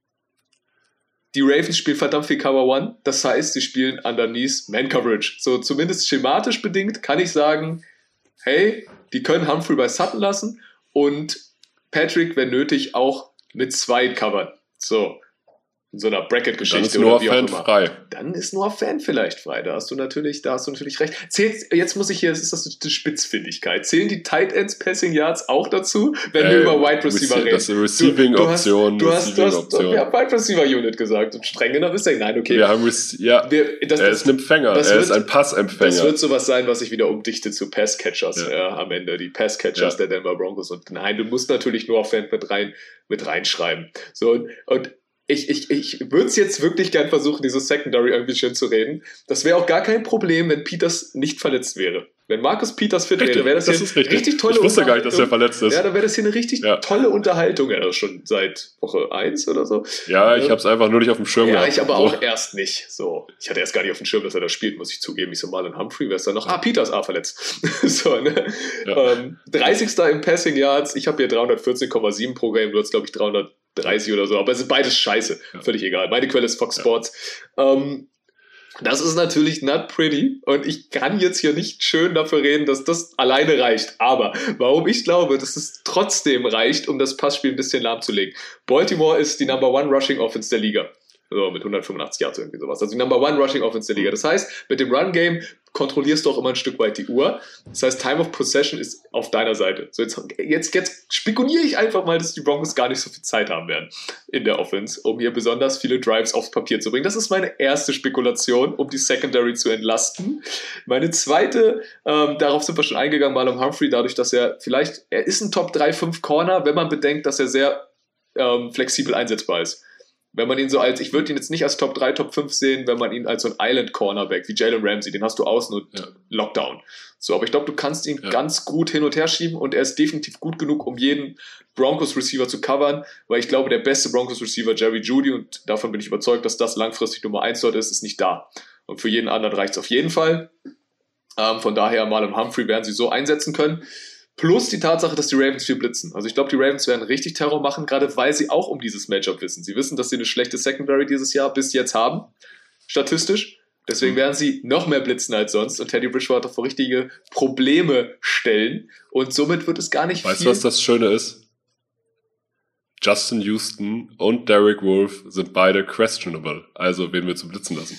die Ravens spielen verdammt viel Cover One, das heißt, sie spielen underneath Man Coverage. So, zumindest schematisch bedingt kann ich sagen, hey, die können Humphrey bei Sutton lassen und Patrick, wenn nötig, auch mit 2 covern. So, in so einer Bracket-Geschichte oder wie auch immer. Frei. Dann ist Noah Fant vielleicht frei. Da hast du natürlich recht. Jetzt muss ich hier, das ist das die Spitzfindigkeit. Zählen die Tight Ends Passing Yards auch dazu, wenn wir über Wide Receiver reden? Das ist eine Receiving-Option. Wir haben Wide Receiver Unit gesagt und streng genommen ist er. Nein, okay. Wir haben er ist ein Empfänger. Er ist ein Passempfänger. Das wird sowas sein, was ich wieder umdichte zu Pass-Catchers am Ende. Die Pass-Catchers der Denver Broncos. Und nein, du musst natürlich Noah Fant mit reinschreiben. So, und ich würde es jetzt wirklich gern versuchen, diese Secondary irgendwie schön zu reden. Das wäre auch gar kein Problem, wenn Peters nicht verletzt wäre. Wenn Marcus Peters fit wäre, wäre das hier eine richtig tolle Unterhaltung. Ich wusste gar nicht, dass er verletzt ist. Ja, dann wäre das hier eine richtig tolle Unterhaltung. Ja, das schon seit Woche 1 oder so. Ja, ich habe es einfach nur nicht auf dem Schirm gehabt. Ja, ich aber auch erst nicht. So, ich hatte erst gar nicht auf dem Schirm, dass er da spielt, muss ich zugeben. Ich so, Marlon Humphrey, wer ist da noch? Peters, verletzt. So, ne? Ja. 30. im Passing Yards. Ich habe hier 314,7 pro Game. Du hast, glaube ich, 330 oder so. Aber es ist beides scheiße. Ja. Völlig egal. Meine Quelle ist Fox Sports. Das ist natürlich not pretty und ich kann jetzt hier nicht schön dafür reden, dass das alleine reicht. Aber warum ich glaube, dass es trotzdem reicht, um das Passspiel ein bisschen lahmzulegen. Baltimore ist die Number 1 Rushing Offense der Liga. So, mit 185 Yards irgendwie sowas. Also die Number 1 Rushing Offense der Liga. Das heißt, mit dem Run-Game kontrollierst du auch immer ein Stück weit die Uhr. Das heißt, Time of Possession ist auf deiner Seite. So, jetzt spekuliere ich einfach mal, dass die Broncos gar nicht so viel Zeit haben werden in der Offense, um hier besonders viele Drives aufs Papier zu bringen. Das ist meine erste Spekulation, um die Secondary zu entlasten. Meine zweite, darauf sind wir schon eingegangen, Marlon Humphrey, dadurch, dass er ist ein Top 3-5 Corner, wenn man bedenkt, dass er sehr flexibel einsetzbar ist. Wenn man ihn ich würde ihn jetzt nicht als Top 3, Top 5 sehen, wenn man ihn als so ein Island-Cornerback wie Jalen Ramsey, den hast du außen und Lockdown. So, aber ich glaube, du kannst ihn ganz gut hin und her schieben und er ist definitiv gut genug, um jeden Broncos-Receiver zu covern, weil ich glaube, der beste Broncos-Receiver, Jerry Jeudy, und davon bin ich überzeugt, dass das langfristig Nummer 1 dort ist nicht da. Und für jeden anderen reicht es auf jeden Fall. Von daher, Marlon Humphrey werden sie so einsetzen können. Plus die Tatsache, dass die Ravens viel blitzen. Also ich glaube, die Ravens werden richtig Terror machen, gerade weil sie auch um dieses Matchup wissen. Sie wissen, dass sie eine schlechte Secondary dieses Jahr bis jetzt haben, statistisch. Deswegen werden sie noch mehr blitzen als sonst und Teddy Bridgewater vor richtige Probleme stellen. Und somit wird es gar nicht Weißt du, was das Schöne ist? Justin Houston und Derek Wolfe sind beide questionable. Also wen wir zu blitzen lassen.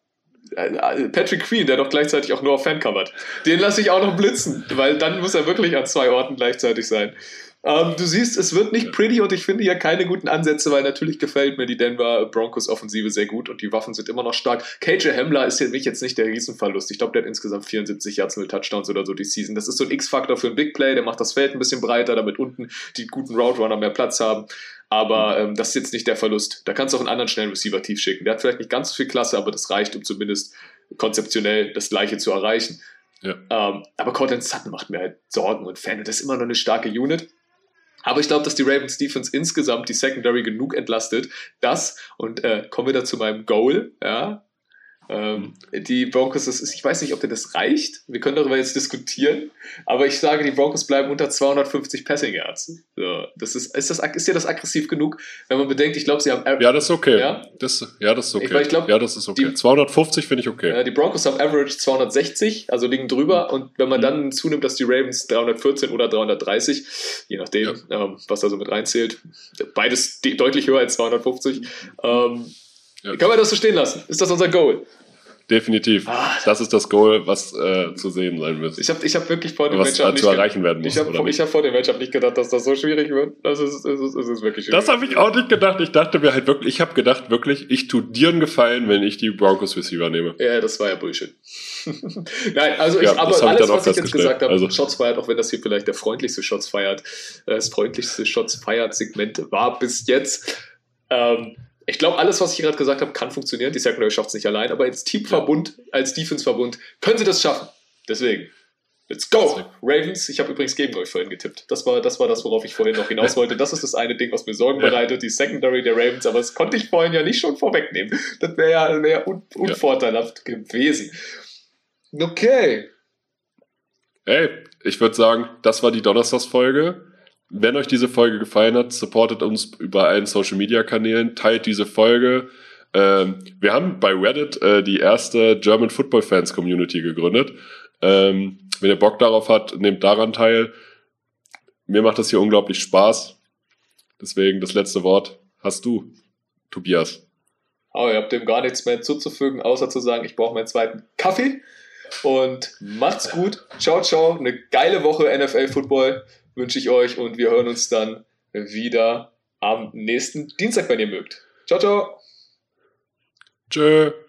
Patrick Queen, der doch gleichzeitig auch Noah Fant covert. Den lasse ich auch noch blitzen, weil dann muss er wirklich an 2 Orten gleichzeitig sein. Du siehst, es wird nicht pretty und ich finde hier keine guten Ansätze, weil natürlich gefällt mir die Denver Broncos Offensive sehr gut und die Waffen sind immer noch stark. KJ Hamler ist für mich jetzt nicht der Riesenverlust. Ich glaube, der hat insgesamt 74 Yards, 0 Touchdowns oder so die Season. Das ist so ein X-Faktor für ein Big Play, der macht das Feld ein bisschen breiter, damit unten die guten Route Runner mehr Platz haben. Aber das ist jetzt nicht der Verlust. Da kannst du auch einen anderen schnellen Receiver tief schicken. Der hat vielleicht nicht ganz so viel Klasse, aber das reicht, um zumindest konzeptionell das Gleiche zu erreichen. Ja. Aber Cortland Sutton macht mir halt Sorgen und Fan. Und das ist immer noch eine starke Unit. Aber ich glaube, dass die Ravens Defense insgesamt die Secondary genug entlastet, und kommen wir da zu meinem Goal, ja, die Broncos, ich weiß nicht, ob das reicht, wir können darüber jetzt diskutieren, aber ich sage, die Broncos bleiben unter 250 Passing Yards. So, ist dir das aggressiv genug, wenn man bedenkt, ich glaube, sie haben... Ja, das ist okay. Ja, das ist okay. Das ist okay. 250 finde ich okay. Die Broncos haben Average 260, also liegen drüber, und wenn man dann zunimmt, dass die Ravens 314 oder 330, je nachdem, was da so mit reinzählt, beides deutlich höher als 250, kann man das so stehen lassen? Ist das unser Goal? Definitiv. Das ist das Goal, was zu sehen sein wird. Ich hab wirklich vor dem Matchup nicht zu erreichen werden muss. Ich habe vor dem Matchup nicht gedacht, dass das so schwierig wird. Das ist wirklich schwierig. Das habe ich auch nicht gedacht. Ich habe gedacht, ich tue dir einen Gefallen, wenn ich die Broncos Receiver nehme. Ja, das war ja Bullshit. Nein, also alles, was ich jetzt gesagt habe, Shots fired, auch wenn das hier vielleicht der freundlichste Shots fired, das freundlichste Shots fired Segment war bis jetzt. Ich glaube, alles, was ich gerade gesagt habe, kann funktionieren. Die Secondary schafft es nicht allein, aber als Teamverbund, als Defense-Verbund können sie das schaffen. Deswegen, let's go! Ravens, ich habe übrigens gegen euch vorhin getippt. Das war das, worauf ich vorhin noch hinaus wollte. Das ist das eine Ding, was mir Sorgen bereitet, die Secondary der Ravens, aber das konnte ich vorhin ja nicht schon vorwegnehmen. Das wäre ja unvorteilhaft gewesen. Okay. Hey, ich würde sagen, das war die Donnerstagsfolge. Wenn euch diese Folge gefallen hat, supportet uns über allen Social-Media-Kanälen, teilt diese Folge. Wir haben bei Reddit die erste German Football Fans Community gegründet. Wenn ihr Bock darauf habt, nehmt daran teil. Mir macht das hier unglaublich Spaß. Deswegen das letzte Wort hast du, Tobias. Aber ihr habt dem gar nichts mehr hinzuzufügen, außer zu sagen, ich brauche meinen zweiten Kaffee. Und macht's gut. Ciao, ciao. Eine geile Woche NFL-Football wünsche ich euch und wir hören uns dann wieder am nächsten Dienstag, wenn ihr mögt. Ciao, ciao. Tschö.